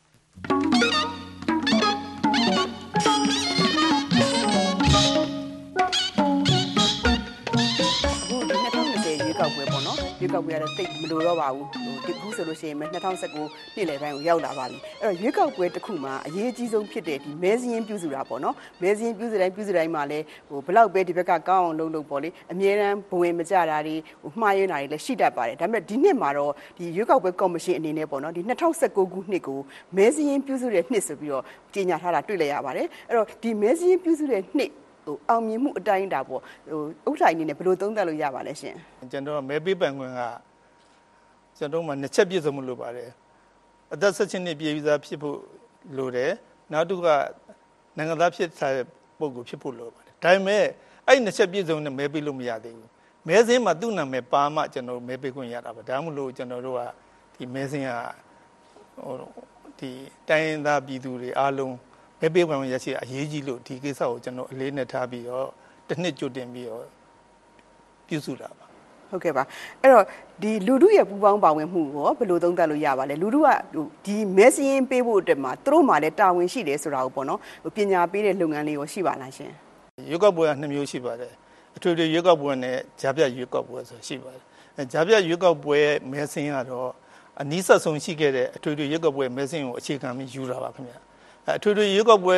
ကောက်ပွဲပေါ့နော်ရွေးကောက်ပွဲကတော့တိတ်မလိုတော့ပါဘူးဒီခုဆိုလို့ရှိရင်2019နှစ်လယ်ပိုင်းကိုရောက်လာပါပြီအဲ့တော့ရွေးကောက်ပွဲတစ်ခုမှာအရေးကြီးဆုံးဖြစ်တဲ့ဒီမဲစင်းပြုစုတာပေါ့နော်မဲစင်းပြုစုတိုင်းမှာလည်းဘလောက်ပဲဒီဘက်ကကောင်းအောင်လုပ်ပေါ့လေအမြဲတမ်းဘဝင်မကြတာတွေမှားယွင်းတာတွေလည်းရှိတတ်ပါတယ်ဒါပေမဲ့ဒီနှစ်မှာတော့ဒီရွေးကောက်ပွဲကော်မရှင်အနေနဲ့ပေါ့နော်ဒီ2019ခုနှစ်ကိုမဲစင်းပြုစုတဲ့နှစ်ဆိုပြီးတော့ကြေညာထားတာတွေ့လိုက်ရပါတယ်အဲ့တော့ဒီမဲစင်းပြုစုတဲ့နှစ်အောင်မြင်မှုအတိုင်းတာပေါ့ဥထိုင်အနေနဲ့ဘယ်လိုသုံးသပ်လို့ရပါလဲရှင်ကျွန်တော်မဲပေးပန်ခွင့်ကကျွန်တော်မှနှစ်ချက်ပြည့်စုံမှုလိုပါတယ်အသက်16နှစ်ပြည့်ပြီးသားဖြစ်ဖို့လိုတယ်နောက်တစ်ခုကနိုင်ငံသားဖြစ်တဲ့ပုံကိုဖြစ်ဖို့လိုပါတယ်ဒါပေမဲ့အဲ့နှစ်ချက်ပြည့်စုံနဲ့မဲပေးလို့မရသေးဘူးမဲစင်းမှာသူ့နာမည်ပါမှကျွန်တော်မဲပေးခွင့်ရတာပါဒါမှမဟုတ်ကျွန်တော်တို့ကဒီမဲစင်းကဒီတိုင်းသားပြည်သူတွေအားလုံးမဲပေးခွင့်ရရှိအရေးကြီးလို့ဒီကိစ္စကိုကျွန်တော်အလေးနဲ့ထားပြီးတော့တစ်နှစ်ကြိုတင်ပြီးတော့ပြုစုတာပါဟုတ်ကဲ့ပါအဲ့တော့ဒီလူထုရဲ့ပူပေါင်းပါဝင်မှုရောဘယ်လိုသုံးသပ်လို့ရပါလဲလူထုကဒီမဲစင်းပေးဖို့အတွက်မှာသူတို့မှလည်းတာဝန်ရှိတယ်ဆိုတာကိုပေါ့နော်ပညာပေးတဲ့လုပ်ငန်းလေးရောရှိပါလားရှင်ရွေးကောက်ပွဲက2မျိုးရှိပါတယ်အထွေထွေရွေးကောက်ပွဲနဲ့ဂျာပြရွေးကောက်ပွဲဆိုရှိပါတယ်ဂျာပြရွေးကောက်ပွဲမဲစင်းကတော့အနည်းဆက်ဆုံးရှိခဲ့တဲ့အထွေထွေရွေးကောက်ပွဲမဲစင်းကိုအခြေခံပြီးယူတာပါခင်ဗျအထွေထွေရွေးကောက်ပွဲ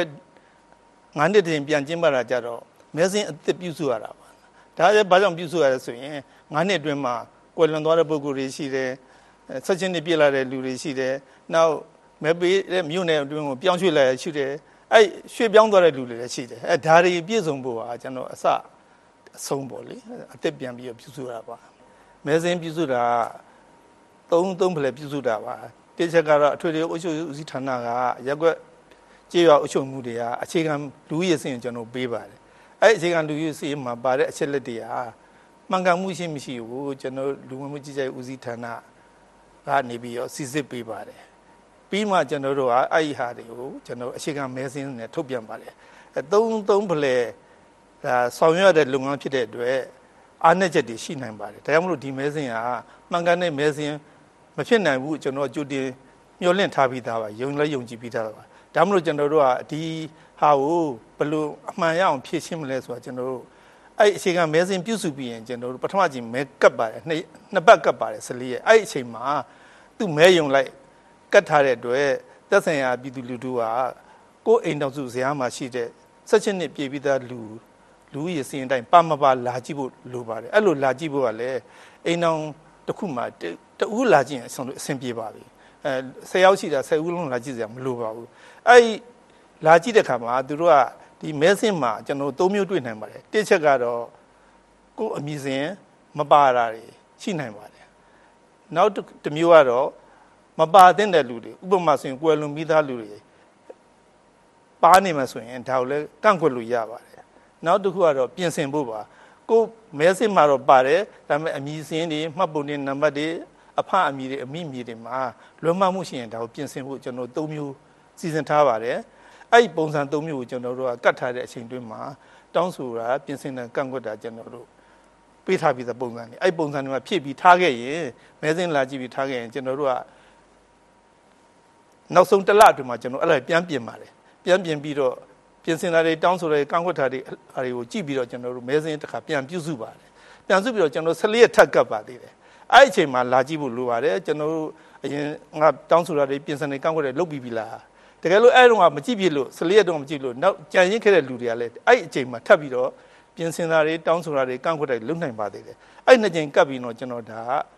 9နှစ်တင်ပြန်ကျင်းပတာကြတော့မဲစင်းအသစ်ပြုစုရတာပါဒါလည်းဘာကြောင့်ပြုစုရလဲဆိုရင်9နှစ်အတွင်းမှာကွယ်လွန်သွားတဲ့ပုဂ္ဂိုလ်တွေရှိတယ်16နှစ်ပြည့်လာတဲ့လူတွေရှိတယ်နောက်မဲပေးတဲ့မြို့နယ်အတွင်းကိုပြောင်းရွှေ့လာရှိတယ်အဲ့ရွှေ့ပြောင်းသွားတဲ့လူတွေလည်းရှိတယ်အဲ့ဒါတွေပြည့်စုံဖို့ဟာကျွန်တော်အဆုံးပေါ့လေအသစ်ပြန်ပြီးပြုစုရတာပါမဲစင်းပြုစုတာ3ဖလှယ်ပြုစုတာပါတစ်ချက်ကတော့အထွေထွေအုပ်ချုပ်ရေးဦးစီးဌာနကရက်ကွက်ကြေးရွာအုပ်ချုပ်မှုတွေကအခြေခံလူဦးရေစင်ကျွန်တော်ပေးပါတယ်အဲ့အခြေခံလူဦးရေစင်မှာပါတဲ့အချက်လက်တွေဟာမှန်ကန်မှုရှိမရှိကိုကျွန်တော်လူဝင်မှုကြီးကြပ်ဦးစီးဌာနကနေပြီးတော့စစ်စစ်ပေးပါတယ်ပပြီးမှကျွန်တော်တို့ကအဲ့ဒီဟာတွေကိုကျွန်တော်အခြေခံမဲစင်းနဲ့ထုတ်ပြန်ပါတယ်သုံးဖလဲဆောင်ရွက်တဲ့လုပ်ငန်းဖြစ်တဲ့အတွက်အားနည်းချက်တွေရှိနိုင်ပါတယ်ဒါကြောင့်မလို့ဒီမဲစင်းကမှန်ကန်တဲ့မဲစင်းမဖြစ်နိုင်ဘူးကျွန်တော်ကြိုတင်မျှော်လင့်ထားပြီးသားပါယုံကြည်ပြီးသားပါဒါမှမဟုတ်ကျွန်တော်တို့ကဒီဟာကိုဘယ်လိုအမှန်ရအောင်ဖြည့်ရှင်းမလဲဆိုတာကျွန်တော်တို့အဲ့အခြေခံမဲစင်းပြုစုပြီးရင်ကျွန်တော်တို့ပထမကြိမ်မဲကပ်ပါတယ်နှစ်ပတ်ကပ်ပါတယ်14ရက်အဲ့အချိန်မှာသူ့မဲယုံလိုက်ကတ်ထားတဲ့အတွက်သက်ဆိုင်ရာပြည်သူလူထုကကိုယ်အိမ်တော်စုဇယားမှာရှိတဲ့16နှစ်ပြည့်ပြီးသားလူရည်စင်းတိုင်းပါမပါလာကြည့်ဖို့လိုပါတယ်အဲ့လိုလာကြည့်ဖို့ကလည်းအိမ်တော်တစ်ခုမှာတဦးလာကြည့်ရင်အဆင်ပြေပါပြီ10ယောက်ရှိတာ10ဦးလုံးလာကြည့်စရာမလိုပါဘူးအဲ့လာကြည့်တဲ့ခါမှာသူတို့ကဒီမဲစင်းမှာကျွန်တော်3မျိုးတွေ့နိုင်ပါတယ်တစ်ချက်ကတော့ကိုယ်အမည်စဉ်မပါတာတွေရှိနိုင်ပါတယ်နောက်တစ်မျိုးကတော့မပါတဲ့လူတွေဥပမာဆိုရင်ကွယ်လွန်ပြီးသားလူတွေပါနေမှာဆိုရင်ဒါကိုလည်းကန့်ကွက်လို့ရပါတယ်နောက်တစ်ခုကတော့ပြင်ဆင်ဖို့ပါကိုမဲစင်းမှာတော့ပါတယ်ဒါပေမဲ့အမည်စဉ်တွေမှတ်ပုံတွေနံပါတ်တွေအဖအမည်တွေအမိမြေတွေမှာလွန်မှမှုရှိရင်ဒါကိုပြင်ဆင်ဖို့ကျွန်တော်3မျိုးစီစဉ်ထားပါတယ်အဲ့ဒီပုံစံ3မျိုးကိုကျွန်တော်တို့ကကတ်ထားတဲ့အချိန်တွင်းမှာတောင်းဆိုတာပြင်ဆင်တဲ့ကန့်ကွက်တာကျွန်တော်တို့ပေးထားပြီးတဲ့ပုံစံတွေအဲ့ပုံစံတွေမှာဖြည့်ပြီးထားခဲ့ရင်မဲစင်းလာကြည့်ပြီးထားခဲ့ရင်ကျွန်တော်တို့ကနောက်ဆုံးတစ်လအတွင်းမှာကျွန်တော်အဲ့ဒါပြန်ပြင်ပါတယ်ပြန်ပြင်ပြီးတော့ပြင်ဆင်တာတွေတောင်းဆိုတဲ့ကန့်ကွက်တာတွေအားတွေကိုကြည့်ပြီးတော့ကျွန်တော်တို့မဲစင်းတစ်ခါပြန်ပြုစုပါတယ်ပြန်စုပြီးတော့ကျွန်တော်14ရက်ထပ်ကပ်ပါသေးတယ်အဲ့အချိန်မှာလာကြည့်ဖို့လိုပါတယ်ကျွန်တော်တို့အရင်ငါတောင်းဆိုတာတွေပြင်ဆင်နေကန့်ကွက်တယ်လုပ်ပြီးပြီလားတကယ်လို့အဲ့တုန်းကမကြည့်ပြလို့14ရက်တုန်းကမကြည့်လို့နောက်ကြံရင်းခဲ့တဲ့လူတွေကလည်းအဲ့အချိန်မှာထပ်ပြီးတော့ပြင်ဆင်တာတွေတောင်းဆိုတာတွေကန့်ကွက်တာတွေလုပ်နိုင်ပါသေးတယ်အဲ့နှစ်ချိန်ကပ်ပြီးတော့ကျွန်တော်ဒါ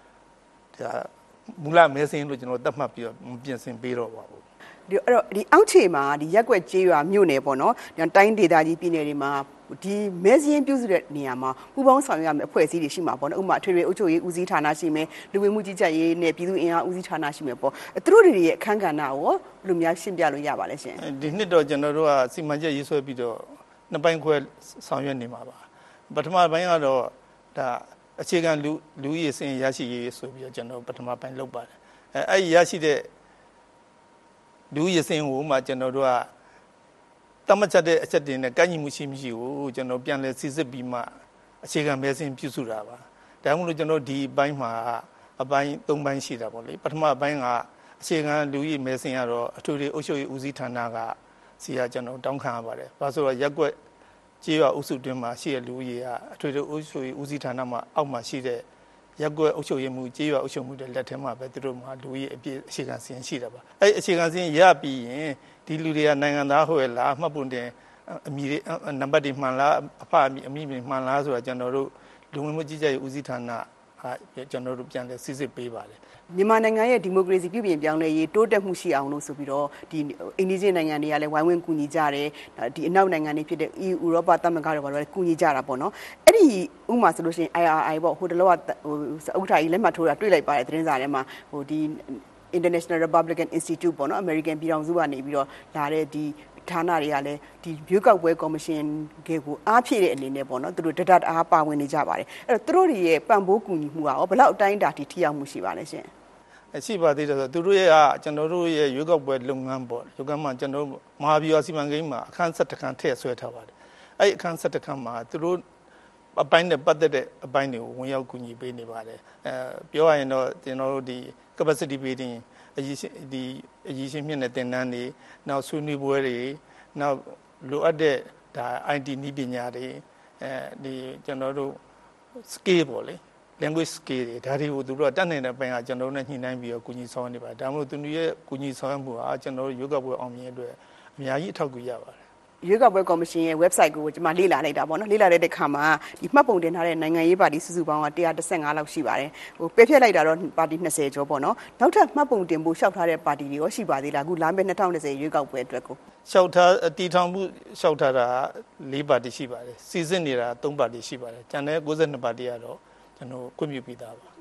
မူလမဲစင်းလို့ကျွန်တော်သတ်မှတ်ပြီးတော့ပြင်ဆင်ပေးတော့ပါဘူးဒီအဲ့တော့ဒီအောက်ခြေမှာဒီရက်ွက်ကြေးရွာမြို့နယ်ပေါ့နော်တိုင်းဒေသကြီးပြည်နယ်တွေမှာဒီမဲစင်းပြုစုတဲ့နေရာမှာပူပေါင်းဆောင်ရွက်ရမယ့်အဖွဲ့အစည်းတွေရှိမှာပေါ့နော်ဥပမာထွေထွေအုပ်ချုပ်ရေးဦးစီးဌာနရှိမယ်လူဝင်မှုကြီးကြပ်ရေးနဲ့ပြည်သူ့အင်အားဦးစီးဌာနရှိမယ်ပေါ့သူတို့တွေရဲ့အခန်းကဏ္ဍကိုဘယ်လိုများရှင်းပြလို့ရပါလဲရှင်ဒီနှစ်တော့ကျွန်တော်တို့ကစီမံချက်ရေးဆွဲပြီးတော့နှစ်ပိုင်းခွဲဆောင်ရွက်နေမှာပါပထမပိုင်းကတော့ဒါအခြေခံလူရည်စင်ရရှိရေးဆိုပြီးတော့ကျွန်တော်ပထမပိုင်းလုပ်ပါတယ်အဲ့ဒီရရှိတဲ့လူရည်စင်ကိုမှကျွန်တော်တို့ကတမချက်တဲ့အချက်တင်နဲ့ကန့်ညီမှုရှိမရှိကိုကျွန်တော်ပြန်လဲစစ်စစ်ပြီးမှအခြေခံမဲစင်းပြုစုတာပါဒါကြောင့်မို့လို့ကျွန်တော်ဒီအပိုင်းမှာအပိုင်း3ပိုင်းရှိတာပေါ့လေပထမအပိုင်းကအခြေခံလူရည်မဲစင်းကတော့အထူးအုပ်ချုပ်ရေးဦးစီးဌာနကစီကကျွန်တော်တောင်းခံရပါတယ်ဘာလို့ဆိုတော့ရက်ကွက်ကြေးရွာအုပ်စုတွင်းမှာရှိတဲ့လူကြီးကအထွေထွေအုပ်ချုပ်ရေးဦးစီးဌာနမှာအောက်မှာရှိတဲ့ရက်ကွက်အုပ်ချုပ်ရေးမှုကြေးရွာအုပ်ချုပ်မှုတွေလက်ထဲမှာပဲသူတို့မှာလူကြီးအပြည့်အခြေခံစင်းရှိတာပါအဲ့အခြေခံစင်းရပြီးရင်ဒီလူတွေကနိုင်ငံသားဟုတ်ရဲ့လားမှတ်ပုံတင်အမည်နံပါတ်တွေမှန်လားအဖအမည်မှန်လားဆိုတာကျွန်တော်တို့လူဝင်မှုကြီးကြပ်ရေးဦးစီးဌာနကျွန်တော်တို့ပြန်လဲစစ်စစ်ပေးပါတယ်မြန်မာနိုင်ငံရဲ့ဒီမိုကရေစီပြုပြင်ပြောင်းလဲရေးတိုးတက်မှုရှိအောင်လို့ဆိုပြီးတော့ဒီအိန္ဒိယနိုင်ငံတွေကလည်းဝိုင်းဝန်းကူညီကြတယ်ဒီအနောက်နိုင်ငံတွေဖြစ်တဲ့ EU ဥရောပသမဂ္ဂတွေဘာလို့လဲကူညီကြတာပေါ့နော်အဲ့ဒီဥမာဆိုလို့ရှိရင် IRI ပေါ့ဟိုတလောကဥက္ကဋ္ဌကြီးလက်မှတ်ထိုးတာတွေ့လိုက်ပါတယ်သတင်းစာထဲမှာဟိုဒီ International Republican Institute ပေါ့နော် American ပြည်ထောင်စုကနေပြီးတော့လာတဲ့ဒီဌာနတွေကလည်းဒီရွေးကောက်ပွဲကော်မရှင်ကိုအားဖြည့်တဲ့အနေနဲ့ပေါ့နော်သူတို့တအားပါဝင်နေကြပါတယ်အဲ့တော့သူတို့ရဲ့ပံ့ပိုးကူညီမှုကရောဘယ်လောက်အတိုင်းအတာထိရောက်မှုရှိပါလဲရှင်ရှိပါသေးတယ်ဆိုသူတို့ရဲ့ကျွန်တော်တို့ရဲ့ရွေးကောက်ပွဲလုပ်ငန်းပေါ့လုပ်ငန်းမှာကျွန်တော်မဟာဗျူဟာစီမံကိန်းမှာအခန်း7ခန်းထည့်ဆွဲထားပါတယ်အဲ့အခန်း7ခန်းမှာသူတို့အပိုင်းနဲ့ပတ်သက်တဲ့အပိုင်းတွေကိုဝင်ရောက်ကူညီပေးနေပါတယ်ပြောရရင်တော့ကျွန်တော်တို့ဒီ capacity building အရေးရှင်မြင့်တဲ့သင်တန်းတွေနောက်ဆွေးနွေးပွဲတွေနောက်လိုအပ်တဲ့ဒါ IT နည်းပညာတွေဒီကျွန်တော်တို့ skill ပေါ့လေ language skill တွေဒါတွေကိုသူတို့ကတတ်နိုင်တဲ့ပိုင်းကကျွန်တော်တို့နဲ့ညှိနှိုင်းပြီးတော့ကူညီဆောင်ရွက်နေပါတယ်ဒါမှမဟုတ်သူတို့ရဲ့ကူညီဆောင်ရွက်မှုဟာကျွန်တော်တို့ရွေးကောက်ပွဲအောင်မြင်အတွက်အများကြီးအထောက်အကူရပါတယ်ရွေးကောက်ပွဲကော်မရှင်ရဲ့ website ကိုကျွန်မလေ့လာလိုက်တာပေါ့နော်လေ့လာတဲ့အခါမှာဒီမှတ်ပုံတင်ထားတဲ့နိုင်ငံရေးပါတီစုစုပေါင်းက115လောက်ရှိပါတယ်ဟိုပယ်ဖျက်လိုက်တာတော့ပါတီ20ကျော်ပေါ့နော်နောက်ထပ်မှတ်ပုံတင်ဖို့လျှောက်ထားတဲ့ပါတီတွေရောရှိပါသေးလားအခုလာမယ့်2020ရွေးကောက်ပွဲအတွက်ကိုလျှောက်ထားတီထောင်မှုလျှောက်ထားတာ4ပါတီရှိပါတယ်စီစစ်နေတာ3ပါတီရှိပါတယ်ကျန်တဲ့92ပါတီကတော့ကျွန်တော်ခွင့်ပြုပြီးသားပါ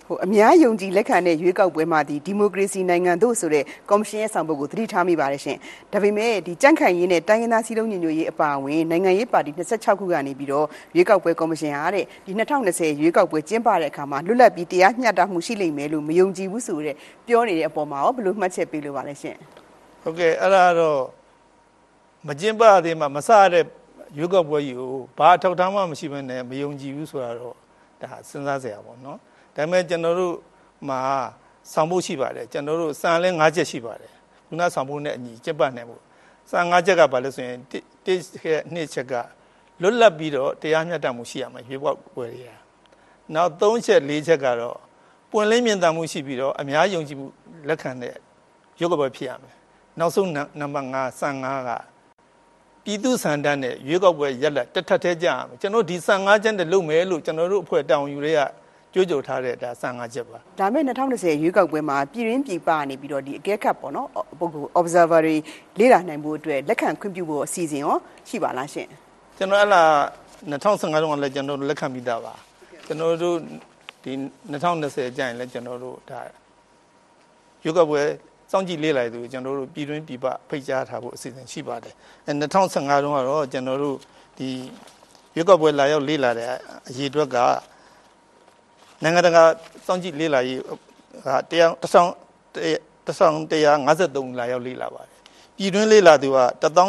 အများယုံကြည်လက်ခံတဲ့ရွေးကောက်ပွဲမှာဒီမိုကရေစီနိုင်ငံတို့ဆိုတဲ့ကော်မရှင်ရဲ့ဆောင်ပုဒ်ကိုသတိထားမိပါတယ်ရှင်ဒါပေမဲ့ဒီကြန့်ခိုင်ရေးနဲ့တိုင်းရင်းသားစည်းလုံးညီညွတ်ရေးအပါအဝင်နိုင်ငံရေးပါတီ26ခုကနေပြီးတော့ရွေးကောက်ပွဲကော်မရှင်ဟာတဲ့ဒီ2020ရွေးကောက်ပွဲကျင်းပတဲ့အခါမှာလွတ်လပ်ပြီးတရားမျှတမှုရှိလိမ့်မယ်လို့မယုံကြည်ဘူးဆိုတဲ့ပြောနေတဲ့အပေါ်မှာရောဘယ်လိုမှတ်ချက်ပေးလို့ပါလဲရှင်ဟုတ်ကဲ့အဲ့ဒါတော့မကျင်းပသေးမှမစရတဲ့ရွေးကောက်ပွဲကြီးကိုဘာထောက်ထားမှမရှိဘဲနဲ့မယုံကြည်ဘူးဆိုတာတော့ဒါစဉ်းစားစရာပေါ့နော်ဒါပေမဲ့ကျွန်တော်တို့မှာဆောင်ဖို့ရှိပါတယ်ကျွန်တော်တို့စံလဲ5ချက်ရှိပါတယ်ခုနဆောင်ဖို့နဲ့အညီကျက်ပတ်နိုင်ဖို့စံ5ချက်ကဘာလဲဆိုရင်2ချက်ကလွတ်လပ်ပြီးတော့တရားမျှတမှုရှိရမယ်ရွေးကောက်ပွဲတွေကနောက်3ချက်4ချက်ကတော့ပွင့်လင်းမြင်သာမှုရှိပြီးတော့အများယုံကြည်မှုလက်ခံတဲ့ရွေးကောက်ပွဲဖြစ်ရမယ်နောက်ဆုံးနံပါတ်5စံ5ကပြည်သူစံတန်းနဲ့ရွေးကောက်ပွဲရက်လက်တစ်ထပ်သေးကြရမယ်ကျွန်တော်ဒီစံ5ချက်နဲ့လုပ်မယ်လို့ကျွန်တော်တို့အဖွဲ့တောင်းယူတွေကကြိုးကြိုထားတဲ့ဒါစံ5ချက်ပါဒါမဲ့2020ရွေးကောက်ပွဲမှာပြည်ရင်းပြည်ပနေပြီးတော့ဒီအကဲခတ်ပေါ့နော်ပုဂ္ဂိုလ် observer တွေလေ့လာနိုင်ဖို့အတွက်လက်ခံခွင့်ပြုဖို့အစီအစဉ်ရောရှိပါလားရှင်ကျွန်တော်အဲ့လား2015တုန်းကလည်းကျွန်တော်တို့လက်ခံပြီးသားပါကျွန်တော်တို့ဒီ2020ကျရင်လည်းကျွန်တော်တို့ဒါရွေးကောက်ပွဲစောင့်ကြည့်လေ့လာသူကျွန်တော်တို့ပြည်တွင်းပြည်ပဖိတ်ကြားထားဖို့အစီအစဉ်ရှိပါတယ်အဲ2015တုန်းကတော့ကျွန်တော်တို့ဒီရွေးကောက်ပွဲလာရောက်လေ့လာတဲ့အရေးအတွက်ကနိုင်ငံတကာစောင့်ကြည့်လေ့လာရေး1153လာရောက်လေ့လာပါတယ်ပြည်တွင်းလေ့လာသူက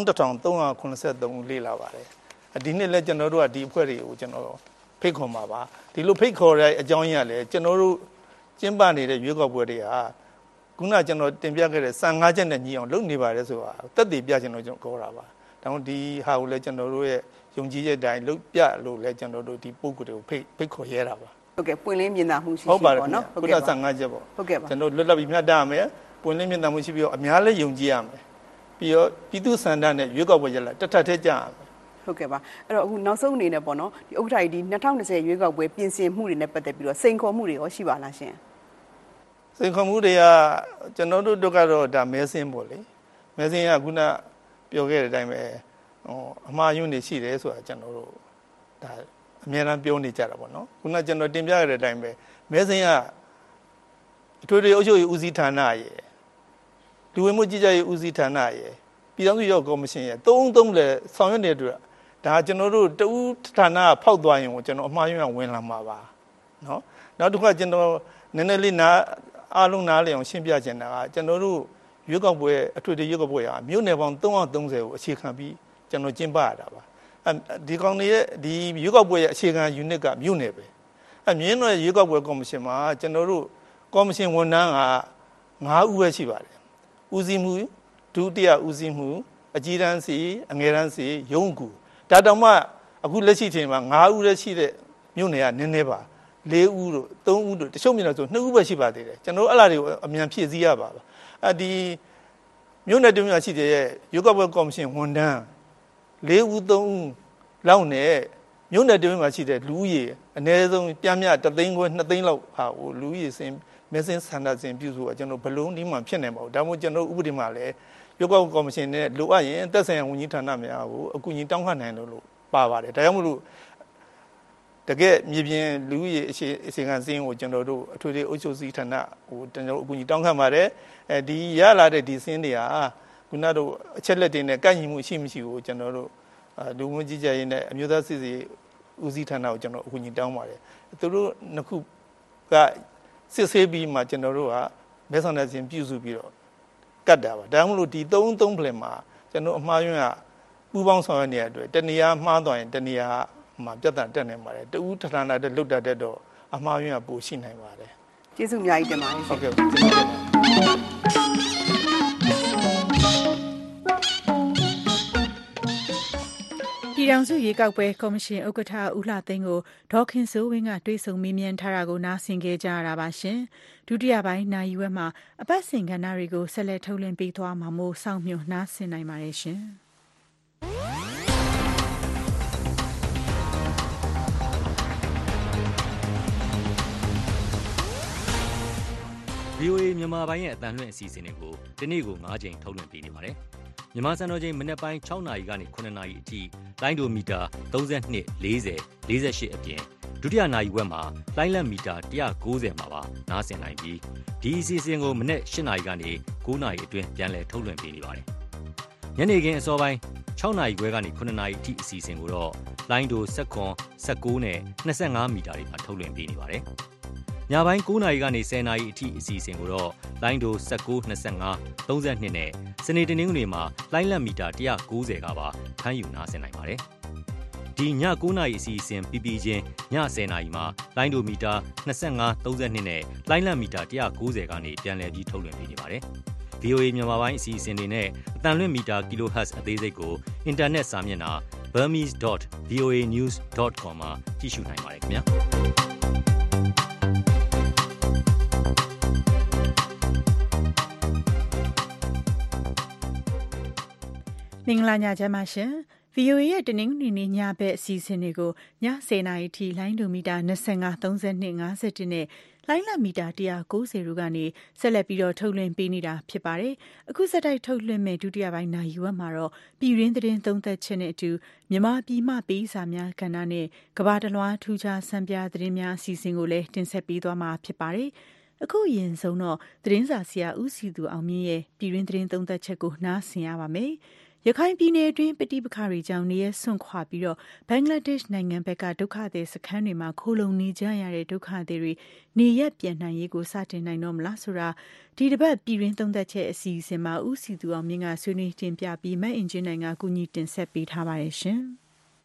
11383လေ့လာပါတယ်ဒီနှစ်လည်းကျွန်တော်တို့ကဒီအဖွဲ့တွေကိုကျွန်တော်ဖိတ်ခေါ်မှာပါဒီလိုဖိတ်ခေါ်တဲ့အကြောင်းရင်းကလည်းကျွန်တော်တို့ကျင်းပနေတဲ့ရွေးကောက်ပွဲတွေဟာခုနကျွန်တော်တင်ပြခဲ့တဲ့စံ5ချက်နဲ့ညီအောင်လုပ်နေပါတယ်ဆိုတာတက်တည်ပြကျွန်တော်ခေါ်တာပါဒါကြောင့်ဒီဟာကိုလည်းကျွန်တော်တို့ရဲ့ယုံကြည်ချက်တိုင်းလုပ်ပြလို့လည်းကျွန်တော်တို့ဒီပုံကိုယ်တွေကိုဖိတ်ခေါ်ရတာပါဟုတ်ကဲ့ပွင့်လင်းမြင်သာမှုရှိရှိပေါ့နော်ဟုတ်ကဲ့စံ5ချက်ပေါ့ဟုတ်ကဲ့ပါကျွန်တော်လွတ်လပ်ပြီးမျှတရမယ်ပွင့်လင်းမြင်သာမှုရှိပြီးတော့အများလည်းယုံကြည်ရမယ်ပြီးတော့ပြည်သူစံတန်းနဲ့ရွေးကောက်ပွဲရက်လက်တစ်ထပ်သေးကြရမယ်ဟုတ်ကဲ့ပါအဲ့တော့အခုနောက်ဆုံးအနေနဲ့ပေါ့နော်ဒီဥက္ကဋ္ဌကြီးဒီ2020ရွေးကောက်ပွဲပြင်ဆင်မှုတွေနဲ့ပတ်သက်ပြီးတော့စိန်ခေါ်မှုတွေရောရှိပါလားရှင်စိန်ခေါ်မှုတွေကကျွန်တော်တို့ကတော့ဒါမဲစင်းပေါ့လေမဲစင်းကခုနပြောခဲ့တဲ့အတိုင်းပဲအမှားယွင်းတွေရှိတယ်ဆိုတာကျွန်တော်တို့ဒါအများအားပြောနေကြတာပေါ့နော်ခုနကျွန်တော်တင်ပြခဲ့တဲ့အတိုင်းပဲမဲစင်းကအထွေထွေအုပ်ချုပ်ရေးဦးစီးဌာနရဲ့လူဝင်မှုကြီးကြပ်ရေးဦးစီးဌာနရဲ့ပြည်ထောင်စုရွေးကောက်ပွဲကော်မရှင်ရဲ့သုံးလဲဆောင်ရွက်နေတဲ့အတွက်ဒါကျွန်တော်တို့တဦးဌာနကဖောက်သွားရင်ကိုကျွန်တော်အမှားယွင်းအောင်ဝင်လာမှာပါနော်နောက်တစ်ခါကျွန်တော်နည်းနည်းလေးအားလုံးနားလည်အောင်ရှင်းပြချင်တာကကျွန်တော်တို့ရွေးကောက်ပွဲအထွေထွေရွေးကောက်ပွဲဟာမြို့နယ်ပေါင်း330ကိုအခြေခံပြီးကျွန်တော်ကျင်းပရတာပါဒီကောင်တွေရဲ့ဒီရွေးကောက်ပွဲရဲ့အခြေခံ unit ကမြို့နယ်ပဲမြင်းနယ်ရွေးကောက်ပွဲကော်မရှင်မှာကျွန်တော်တို့ကော်မရှင်ဝန်ထမ်းက9ဦးပဲရှိပါတယ်ဦးစီးမှုဒုတိယဦးစီးမှုအကြီးတန်းစီအငယ်တန်းစီရုံးကူဒါတောင်မှအခုလက်ရှိချိန်မှာ9ဦးလည်းရှိတဲ့မြို့နယ်ကနည်းနည်းပါ4ဦးတို့3ဦးတို့တချို့မြို့နယ်ဆို2ဦးပဲရှိပါသေးတယ်ကျွန်တော်တို့အဲ့လားတွေကိုအမြန်ဖြည့်ဆည်းရပါဒီမြို့နယ်တုံးရရှိတဲ့ရွေးကောက်ပွဲကော်မရှင်ဝန်ထမ်း4ဦး3ဦးလောက်နဲ့မြို့နယ်တုံးမှာရှိတဲ့လူဦးရေအနည်းဆုံးပြမြ3သိန်းခွဲ2သိန်းလောက်ဟာဟိုလူဦးရေစင်မဲစင်းစန္ဒစင်ပြုစုကကျွန်တော်ဘလုံးဒီမှဖြစ်နေပါဘူးဒါမှမဟုတ်ကျွန်တော်ဥပဒေမှာလည်းရွေးကောက်ပွဲကော်မရှင်နဲ့လိုအပ်ရင်သက်ဆိုင်ရာဝန်ကြီးဌာနများကိုအကူအညီတောင်းခံနိုင်လို့ပါပါတယ်ဒါကြောင့်မလို့တကယ်မြေပြင်လူကြီးအခြေခံစင်းကိုကျွန်တော်တို့အထွေထွေအုပ်ချုပ်စီဌာနဟိုကျွန်တော်တို့အကူအညီတောင်းခံပါတယ်ဒီရလာတဲ့ဒီစင်းတွေဟာခုနတို့အချက်လက်တွေနဲ့ကန့်ညီမှုရှိမရှိကိုကျွန်တော်တို့လူမှုကြီးကြပ်ရေးနဲ့အမျိုးသားစစ်စီဦးစီးဌာနကိုကျွန်တော်အကူအညီတောင်းပါတယ်သူတို့နှစ်ခုကစစ်ဆေးပြီးမှကျွန်တော်တို့ကမဲဆန္ဒရှင်ပြုစုပြီးတော့ကတ်တာပါဒါကြောင့်မလို့ဒီ3ဖလင်မှာကျွန်တော်အမှားယွင်းကပူပေါင်းဆောင်ရွက်နေတဲ့အတွက်တနေရာမှားသွားရင်တနေရာမှာပြတ်တက်နေပါတယ်တူးထထနာတဲ့လွတ်တတ်တော့အမှားယွင်းကပိုရှိနိုင်ပါတယ်ကျေးဇူးအများကြီးတင်ပါတယ်ဟုတ်ကဲ့ကျေးဇူးတင်ပါတယ်ပြည်ထောင်စုရေကောက်ပွဲကော်မရှင်ဥက္ကဋ္ဌဦးလှသိန်းကိုဒေါ်ခင်စိုးဝင်းကတွေ့ဆုံမေးမြန်းထားတာကိုနားဆင်ခဲ့ကြရတာပါရှင်ဒုတိယပိုင်းနိုင်ရွက်မှာအပတ်စဉ်ကဏ္ဍတွေကိုဆက်လက်ထုတ်လွှင့်ပေးသွားမှာမို့စောင့်မျှော်နားဆင်နိုင်ပါတယ်ရှင် VOA မြန်မာပိုင်းရဲ့အသံလွှင့်အစီအစဉ်တွေကိုဒီနေ့ကို9ချိန်ထုတ်လွှင့်ပေးနေပါတယ်။မြန်မာစံတော်ချိန်မနက်ပိုင်း6နာရီကနေ9နာရီအထိလိုင်းဒိုမီတာ32 40 48အပြင်ဒုတိယနာရီဝက်မှာလိုင်းလံမီတာ190မှာပါနားဆင်နိုင်ပြီးဒီအစီအစဉ်ကိုမနေ့8နာရီကနေ9နာရီအတွင်းပြန်လည်ထုတ်လွှင့်ပေးနေပါတယ်ညနေခင်းအစောပိုင်း6နာရီခွဲကနေ9နာရီအထိအစီအစဉ်ကိုတော့လိုင်းဒို19နဲ့25မီတာတွေမှာထုတ်လွှင့်ပေးနေပါတယ်ညပိုင်း9နာရီကနေ10နာရီအထိအစီအစဉ်ကိုတော့လိုင်းဒို1925 32နဲ့စနေတနင်္ဂနွေမှာလိုင်းလံမီတာ190ကပါဖမ်းယူနားဆင်နိုင်ပါတယ်ဒီည9နာရီအစီအစဉ်ပြီးပြီးချင်းည10နာရီမှာလိုင်းဒိုမီတာ25 32နဲ့လိုင်းလံမီတာ190ကနေပြန်လည်ပြီးထုတ်လွှင့်ပေးနေပါတယ်VOA မြန်မာပိုင်းအစီအစဉ်တွေနဲ့အတန်လွင့်မီတာ kHz အသေးစိတ်ကိုအင်တာနက်စာမျက်နှာ burmese.voanews.com မှာကြည့်ရှုနိုင်ပါတယ်ခင်ဗျာမင်္ဂလာညချမ်းပါရှင် VOA ရဲ့တနင်္ဂနွေနေ့ညဘက်အစီအစဉ်တွေကိုည10:00နာရီထိလိုင်းဒိုမီတာ25 32 51နဲ့လိုင်းလံမီတာ190တို့ကနေဆက်လက်ပြီးတော့ထုတ်လွှင့်ပေးနေတာဖြစ်ပါတယ်။အခုဆက်တိုက်ထုတ်လွှင့်မဲ့ဒုတိယပိုင်းနာရီဝက်မှာတော့ပြည်ရင်းသတင်းသုံးသက်ချက်နဲ့အတူမြန်မာပြည်မှပေးစာများကဏ္ဍနဲ့ကမ္ဘာတလွှားထူးခြားစံပြသတင်းများအစီအစဉ်ကိုလည်းတင်ဆက်ပေးသွားမှာဖြစ်ပါတယ်။အခုအရင်ဆုံးတော့သတင်းစာဆရာဦးစီသူအောင်မြင့်ရဲ့ပြည်ရင်းသတင်းသုံးသက်ချက်ကိုနားဆင်ရပါမယ်။ရခိုင်ပြည်နယ်အတွင်းပဋိပက္ခတွေကြောင့်နေရစွန့်ခွာပြီးတော့ဘင်္ဂလားဒေ့ရှ်နိုင်ငံဘက်ကဒုက္ခသည်စခန်းတွေမှာခိုလုံနေကြရတဲ့ဒုက္ခသည်တွေနေရက်ပြန်နိုင်ရေးကိုစတင်နိုင်တော့မလားဆိုတာဒီတစ်ပတ်ပြည်ရင်းသုံးသက်ချက်အစီအစဉ်မှာဦးစီသူအောင်မြင့်ကဆွေးနွေးတင်ပြပြီးမအင်ဂျင်နိုင်ကကူညီတင်ဆက်ပေးထားပါတယ်ရှင်။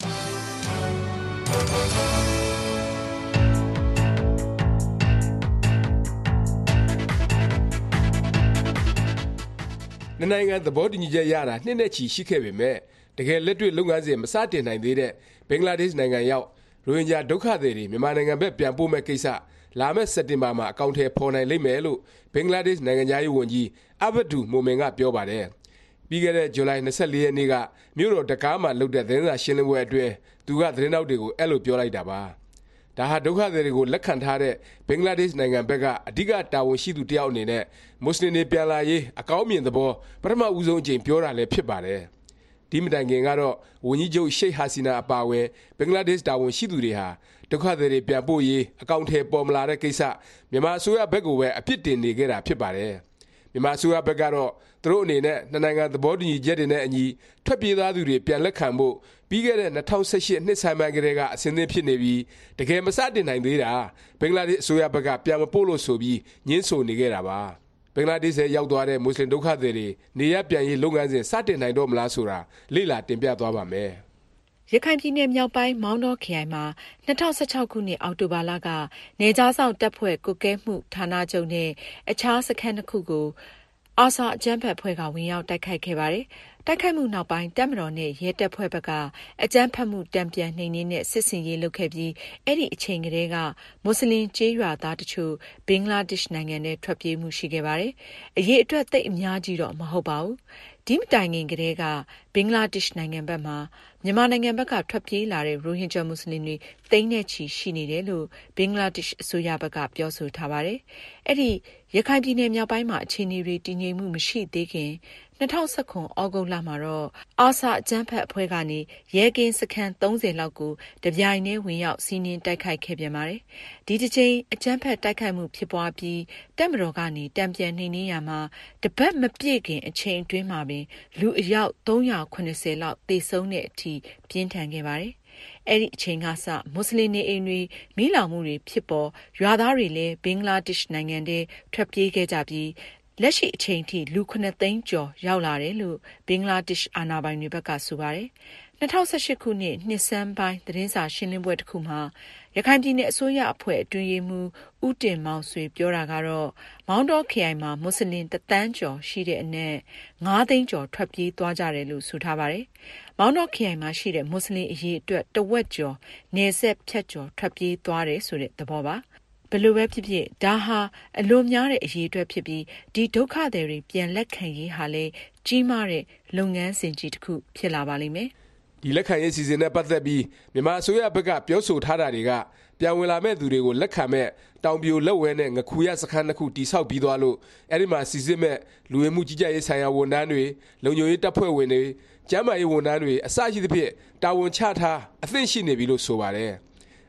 နိုင်ငံသဘောတူညီချက်ရတာနှစ်နဲ့ချီရှိခဲ့ပေမဲ့တကယ်လက်တွေ့လုပ်ငန်းစဉ်မစတင်နိုင်သေးတဲ့ဘင်္ဂလားဒေ့ရှ်နိုင်ငံရောက်ရိုဟင်ဂျာဒုက္ခသည်တွေမြန်မာနိုင်ငံဘက်ပြန်ပို့မဲ့ကိစ္စလာမယ့်စက်တင်ဘာမှာအကောင့်ထဲပေါ်နိုင်လိမ့်မယ်လို့ဘင်္ဂလားဒေ့ရှ်နိုင်ငံသားရေးဝန်ကြီးအဘဒူမိုမင်ကပြောပါတယ်ပြီးခဲ့တဲ့ဇူလိုင်24ရက်နေ့ကမြို့တော်ဒကာမှာလုပ်တဲ့သတင်းစာရှင်းလင်းပွဲအတွင်းသူကသတင်းတောက်တွေကိုအဲ့လိုပြောလိုက်တာပါဒါဟာဒုက္ခသည်တွေကိုလက်ခံထားတဲ့ဘင်္ဂလားဒေ့ရှ်နိုင်ငံဘက်ကအဓိကတာဝန်ရှိသူတယောက်အနေနဲ့မွတ်စလင်တွေပြန်လာရေးအကောင်းမြင်သဘောပထမဦးဆုံးအကြိမ်ပြောတာလည်းဖြစ်ပါတယ်ဒီမတိုင်ခင်ကတော့ဝန်ကြီးချုပ်ရှိတ်ဟာစီနာအပါအဝင်ဘင်္ဂလားဒေ့ရှ်တာဝန်ရှိသူတွေဟာဒုက္ခသည်တွေပြန်ပို့ရေးအကောင့်ထဲပေါ်မလာတဲ့ကိစ္စမြန်မာအစိုးရဘက်ကိုပဲအပြစ်တင်နေခဲ့တာဖြစ်ပါတယ်မြန်မာအစိုးရဘက်ကတော့သူတို့အနေနဲ့နှစ်နိုင်ငံသဘောတူညီချက်တွေနဲ့အညီထွက်ပြေးသားသူတွေပြန်လက်ခံဖို့ပြီးခဲ့တဲ့2018နှစ်ဆိုင်ပိုင်းကလေးကအစဉ်သင်းဖြစ်နေပြီးတကယ်မစတင်နိုင်သေးတာဘင်္ဂလားဒေ့ရှ်အစိုးရဘက်ကပြန်မပို့လို့ဆိုပြီးညှင်းဆိုနေခဲ့တာပါဘင်္ဂလားဒေ့ရှ်ရောက်သွားတဲ့မွတ်စလင်ဒုက္ခသည်တွေနေရပြန်ရေးလုပ်ငန်းစဉ်စတင်နိုင်တော့မလားဆိုတာလေ့လာတင်ပြသွားပါမယ်ရခိုင်ပြည်နယ်မြောက်ပိုင်းမောင်းတော်ခရိုင်မှာ2016ခုနှစ်အောက်တိုဘာလကနေကြားဆောင်တပ်ဖွဲ့ကွပ်ကဲမှုဌာနချုပ်နဲ့အခြားစခန်းတစ်ခုကိုအာဆာအကြမ်းဖက်ဖွဲ့ကဝင်ရောက်တိုက်ခိုက်ခဲ့ပါတယ်။တိုက်ခိုက်မှုနောက်ပိုင်းတပ်မတော်နဲ့ရဲတပ်ဖွဲ့ဘက်ကအကြမ်းဖက်မှုတံပြန်နှိမ်နင်းတဲ့စစ်ဆင်ရေးလုပ်ခဲ့ပြီးအဲ့ဒီအချိန်ကတည်းကမွတ်စလင်ကျေးရွာသားတချို့ဘင်္ဂလားဒေ့ရှ်နိုင်ငံထဲထွက်ပြေးမှုရှိခဲ့ပါတယ်။အရေးအတွက်သိပ်အများကြီးတော့မဟုတ်ပါဘူး။ဒီမတိုင်ခင်ကတည်းကဘင်္ဂလားဒေ့ရှ်နိုင်ငံဘက်မှာမြန်မာနိုင်ငံဘက်ကထွက်ပြေးလာတဲ့ရိုဟင်ဂျာမွတ်စလင်တွေသိန်းနဲ့ချီရှိနေတယ်လို့ဘင်္ဂလားဒေ့ရှ်အစိုးရဘက်ကပြောဆိုထားပါတယ်။အဲ့ဒီရခိုင်ပြည်နယ်မြောက်ပိုင်းမှာအခြေအနေတွေတည်ငြိမ်မှုမရှိသေးခင်2019ဩဂုတ်လမှာတော့အာဆာအကြမ်းဖက်အဖွဲ့ကနေရဲကင်းစခန်း30လောက်ကိုတပြိုင်တည်းဝင်ရောက်စီးနင်းတိုက်ခိုက်ခဲ့ပြန်ပါတယ်။ဒီတစ်ချိန်အကြမ်းဖက်တိုက်ခိုက်မှုဖြစ်ပွားပြီးတပ်မတော်ကနေတံပြန်နှိမ်နင်းရမှာတပတ်မပြည့်ခင်အချိန်အတွင်းမှာပင်လူအယောက်380လောက်သေဆုံးတဲ့အထိပြင်းထန်ခဲ့ပါတယ်။အဲ့ဒီအချိန်ကစမွတ်စလင်နေအိမ်တွေမိလောင်မှုတွေဖြစ်ပေါ်ရွာသားတွေလည်းဘင်္ဂလားဒေ့ရှ်နိုင်ငံထဲထွက်ပြေးခဲ့ကြပြီးလက်ရှိအချိန်ထိလူ9သိန်းကျော်ရောက်လာတယ်လို့ဘင်္ဂလားဒေ့ရှ်အာဏာပိုင်တွေဘက်ကဆိုပါတယ်။2018ခုနှစ်နှစ်ဆန်းပိုင်းသတင်းစာရှင်းလင်းပွဲတစ်ခုမှာရခိုင်ပြည်နယ်အစိုးရအဖွဲ့အတွင်းရေးမှူးဦးတင်မောင်ဆွေပြောတာကတော့မောင်းတော်ခရိုင်မှာမွတ်စလင်1 သန်းကျော်ရှိတဲ့အနက်9သိန်းကျော်ထွက်ပြေးသွားကြတယ်လို့ဆိုထားပါတယ်။မောင်းတော်ခရိုင်မှာရှိတဲ့မွတ်စလင်အရေးအတွက်တဝက်ကျော်နယ်စပ်ဖြတ်ကျော်ထွက်ပြေးသွားတယ်ဆိုတဲ့သဘောပါ။ဘယ်လိုပဲဖြစ်ဖြစ်ဒါဟာအလွန်များတဲ့အရေးအတွက်ဖြစ်ပြီးဒီဒုက္ခသည်တွေပြန်လက်ခံရေးဟာလည်းကြီးမားတဲ့လုပ်ငန်းစဉ်ကြီးတစ်ခုဖြစ်လာပါလိမ့်မယ်။ဒီလက်ခံရေးစီစဉ်နဲ့ပတ်သက်ပြီးမြန်မာအစိုးရဘက်ကပြောဆိုထားတာတွေကပြန်ဝင်လာမဲ့သူတွေကိုလက်ခံမဲ့တောင်ပြိုလက်ဝဲနဲ့ငခူရစခန်းတစ်ခုတိဆောက်ပြီးသွားလို့အဲ့ဒီမှာစီစစ်မဲ့လူဝင်မှုကြီးကြပ်ရေးဆိုင်ရာဝန်ထမ်းတွေလုံခြုံရေးတပ်ဖွဲ့ဝင်တွေကျန်းမာရေးဝန်ထမ်းတွေအစရှိသဖြင့်တာဝန်ချထားအသင့်ရှိနေပြီလို့ဆိုပါတယ်။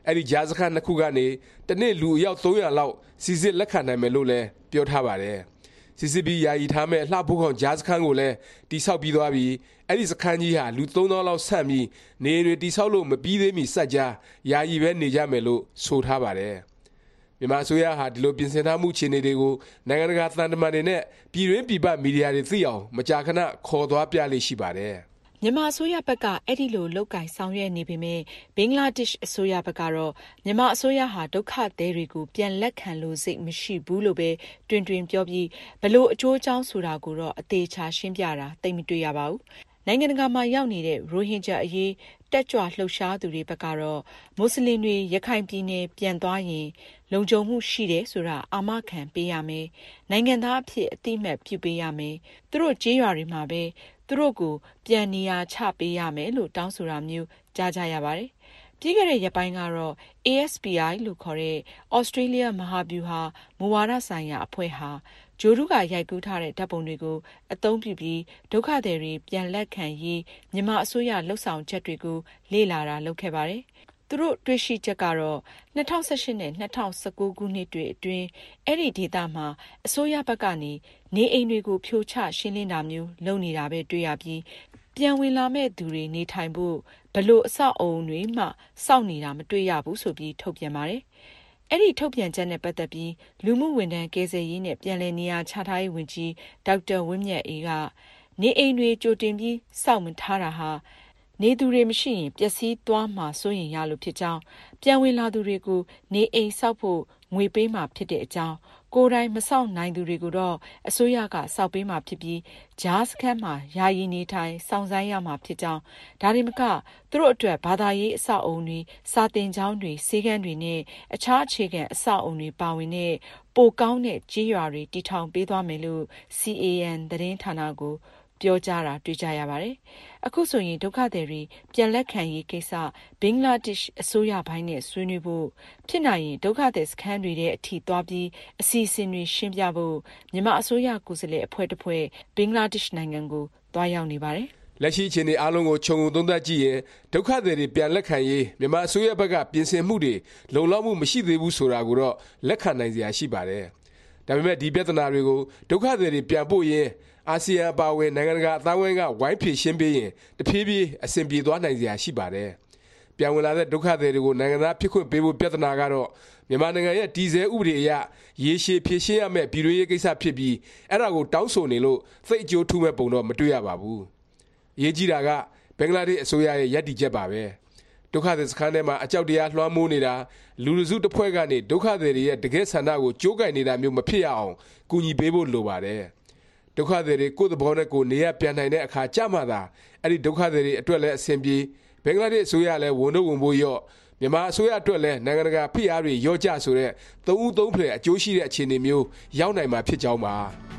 အဲ့ဒီကြားစခန်းနှစ်ခုကနေတနေ့လူအယောက်300လောက်စီစစ်လက်ခံနိုင်မယ်လို့လည်းပြောထားပါတယ်စီစစ်ပြီးယာယီထားမဲ့လှဖိုးခေါင်ကြားစခန်းကိုလည်းတိဆောက်ပြီးသွားပြီးအဲ့ဒီစခန်းကြီးဟာလူ3000လောက်ဆန့်ပြီးနေတွေတိဆောက်လို့မပြီးသေးမီစက်ကြားယာယီပဲနေကြမယ်လို့ဆိုထားပါတယ်မြန်မာအစိုးရဟာဒီလိုပြင်ဆင်ထားမှုခြေအနေတွေကိုနိုင်ငံတကာသံတမန်တွေနဲ့ပြည်တွင်းပြည်ပမီဒီယာတွေသိအောင်မကြာခဏခေါ်သွားပြလိမ့်ရှိပါတယ်မြန်မာအစိုးရဘက်ကအဲ့ဒီလိုလောက်ကင်ဆောင်ရွက်နေပေမဲ့ဘင်္ဂလားဒေ့ရှ်အစိုးရဘက်ကတော့မြန်မာအစိုးရဟာဒုက္ခသည်တွေကိုပြန်လက်ခံလို့စိတ်မရှိဘူးလို့ပဲတွင်ပြောပြီးဘလို့အကျိုးအကြောင်းဆိုတာကိုတော့အသေးချာရှင်းပြတာသိမတွေ့ရပါဘူးနိုင်ငံတကာမှာရောက်နေတဲ့ရိုဟင်ဂျာအရေးတက်ကြွလှုပ်ရှားသူတွေဘက်ကတော့မွတ်စလင်တွေရခိုင်ပြည်နယ်ပြန်သွားရင်လုံခြုံမှုရှိတယ်ဆိုတာအာမခံပေးရမယ်နိုင်ငံသားအဖြစ်အတိအမှတ်ပြုပေးရမယ်သူတို့ကြေးရွာတွေမှာပဲသူတို့ကိုပြန်နေရာချပေးရမယ်လို့တောင်းဆိုတာမျိုးကြားကြရပါတယ်ပြီးခဲ့တဲ့ရက်ပိုင်းကတော့ ASPI လို့ခေါ်တဲ့ Australia မဟာဗျူဟာမူဝါဒဆိုင်ရာအဖွဲ့ဟာဂျိုဒုကရိုက်ကူးထားတဲ့ဓာတ်ပုံတွေကိုအသုံးပြုပြီးဒုက္ခသည်တွေပြန်လက်ခံရေးမြန်မာအစိုးရလှုပ်ဆောင်ချက်တွေကိုလေ့လာတာလုပ်ခဲ့ပါတယ်။သူတို့တွေ့ရှိချက်ကတော့2018နဲ့2019ခုနှစ်တွေအတွင်းအဲ့ဒီဒေသမှာအစိုးရဘက်ကနေနေအိမ်တွေကိုဖြိုချရှင်းလင်းတာမျိုးလုပ်နေတာပဲတွေ့ရပြီးပြန်ဝင်လာမဲ့သူတွေနေထိုင်ဖို့ဘလို့အဆောက်အအုံတွေမှစောင့်နေတာမတွေ့ရဘူးဆိုပြီးထုတ်ပြန်ပါတယ်။အဲ့ဒီထုတ်ပြန်ချက်နဲ့ပတ်သက်ပြီးလူမှုဝန်ထမ်းကယ်ဆယ်ရေးနဲ့ပြန်လည်နေရာချထားရေးဝန်ကြီးဒေါက်တာဝင်းမြတ်အေးကနေအိမ်တွေကြိုတင်ပြီးစောင့်မထားတာဟာနေသူတွေမရှိရင်ပျက်စီးသွားမှာစိုးရင်ရလို့ဖြစ်ကြောင်းပြန်ဝင်လာသူတွေကိုနေအိမ်ဆောက်ဖို့ငွေပေးမှာဖြစ်တဲ့အကြောင်းကိုယ်တိုင်မဆောက်နိုင်သူတွေကိုတော့အစိုးရကစောက်ပေးမှာဖြစ်ပြီးဂျားစခန်းမှာယာယီနေထိုင်စောင့်ဆိုင်းရမှာဖြစ်ကြောင်းဒါတွေမကသူတို့အတွက်ဘာသာရေးအဆောက်အုံတွေစာသင်ကျောင်းတွေဆေးခန်းတွေနဲ့အခြားအခြေခံအဆောက်အုံတွေပါဝင်တဲ့ပိုကောင်းတဲ့ကြေးရွာတွေတည်ထောင်ပေးသွားမယ်လို့ CAN သတင်းဌာနကိုပြောကြားတာတွေ့ကြရပါတယ်။အခုဆိုရင်ဒုက္ခသည်တွေပြန်လက်ခံရေးကိစ္စဘင်္ဂလားဒေ့ရှ်အစိုးရပိုင်းနဲ့ဆွေးနွေးဖို့ဖြစ်နိုင်ရင်ဒုက္ခသည်စခန်းတွေတဲ့အထိသွားပြီးအစီအစဉ်တွေရှင်းပြဖို့မြန်မာအစိုးရကိုယ်စားလှယ်အဖွဲ့တစ်ဖွဲ့ဘင်္ဂလားဒေ့ရှ်နိုင်ငံကိုသွားရောက်နေပါတယ်။လက်ရှိအခြေအနေအားလုံးကိုခြုံငုံသုံးသပ်ကြည့်ရင်ဒုက္ခသည်တွေပြန်လက်ခံရေးမြန်မာအစိုးရဘက်ကပြင်ဆင်မှုတွေလုံလောက်မှုမရှိသေးဘူးဆိုတာကိုတော့လက်ခံနိုင်စရာရှိပါတယ်။ဒါပေမဲ့ဒီပြဿနာတွေကိုဒုက္ခသည်တွေပြန်ပို့ရင်အာဆီယံအပါအဝင်နိုင်ငံတကာအသင်းအဝိုင်းကဝိုင်းဖြေရှင်းပေးရင်တဖြည်းဖြည်းအဆင်ပြေသွားနိုင်စရာရှိပါတယ်။ပြန်ဝင်လာတဲ့ဒုက္ခသည်တွေကိုနိုင်ငံသားဖြစ်ခွင့်ပေးဖို့ပြဿနာကတော့မြန်မာနိုင်ငံရဲ့တည်ဆဲဥပဒေအရရေရှည်ဖြေရှင်းရမယ့်ပြည်တွင်းရေးကိစ္စဖြစ်ပြီးအဲ့ဒါကိုတောင်းဆိုနေလို့သိအကျိုးထူးမဲ့ပုံတော့မတွေ့ရပါဘူး။အရေးကြီးတာကဘင်္ဂလားဒေ့ရှ်အစိုးရရဲ့ရည်တည်ချက်ပါပဲ။ဒုက္ခသည်စခန်းထဲမှာအကြောက်တရားလွှမ်းမိုးနေတာလူလူစုတစ်ဖွဲ့ကနေဒုက္ခသည်တွေရဲ့တကယ်ဆန္ဒကိုကြိုးကိုင်နေတာမျိုးမဖြစ်ရအောင်ကူညီပေးဖို့လိုပါတယ်။ဒုက္ခသည်တွေကိုယ့်သဘောနဲ့ကိုယ်နေရပြန်နိုင်တဲ့အခါကြမှသာအဲ့ဒီဒုက္ခသည်တွေအတွက်လည်းအဆင်ပြေဘင်္ဂလားဒေ့ရှ်အစိုးရလည်းဝန်တော့ဝန်ဖို့ရော့မြန်မာအစိုးရအတွက်လည်းနိုင်ငံတကာဖိအားတွေရော့ကျဆိုတဲ့သုံးဦးသုံးဖလှယ်အကျိုးရှိတဲ့အခြေအနေမျိုးရောက်နိုင်မှာဖြစ်ကြောင်းပါ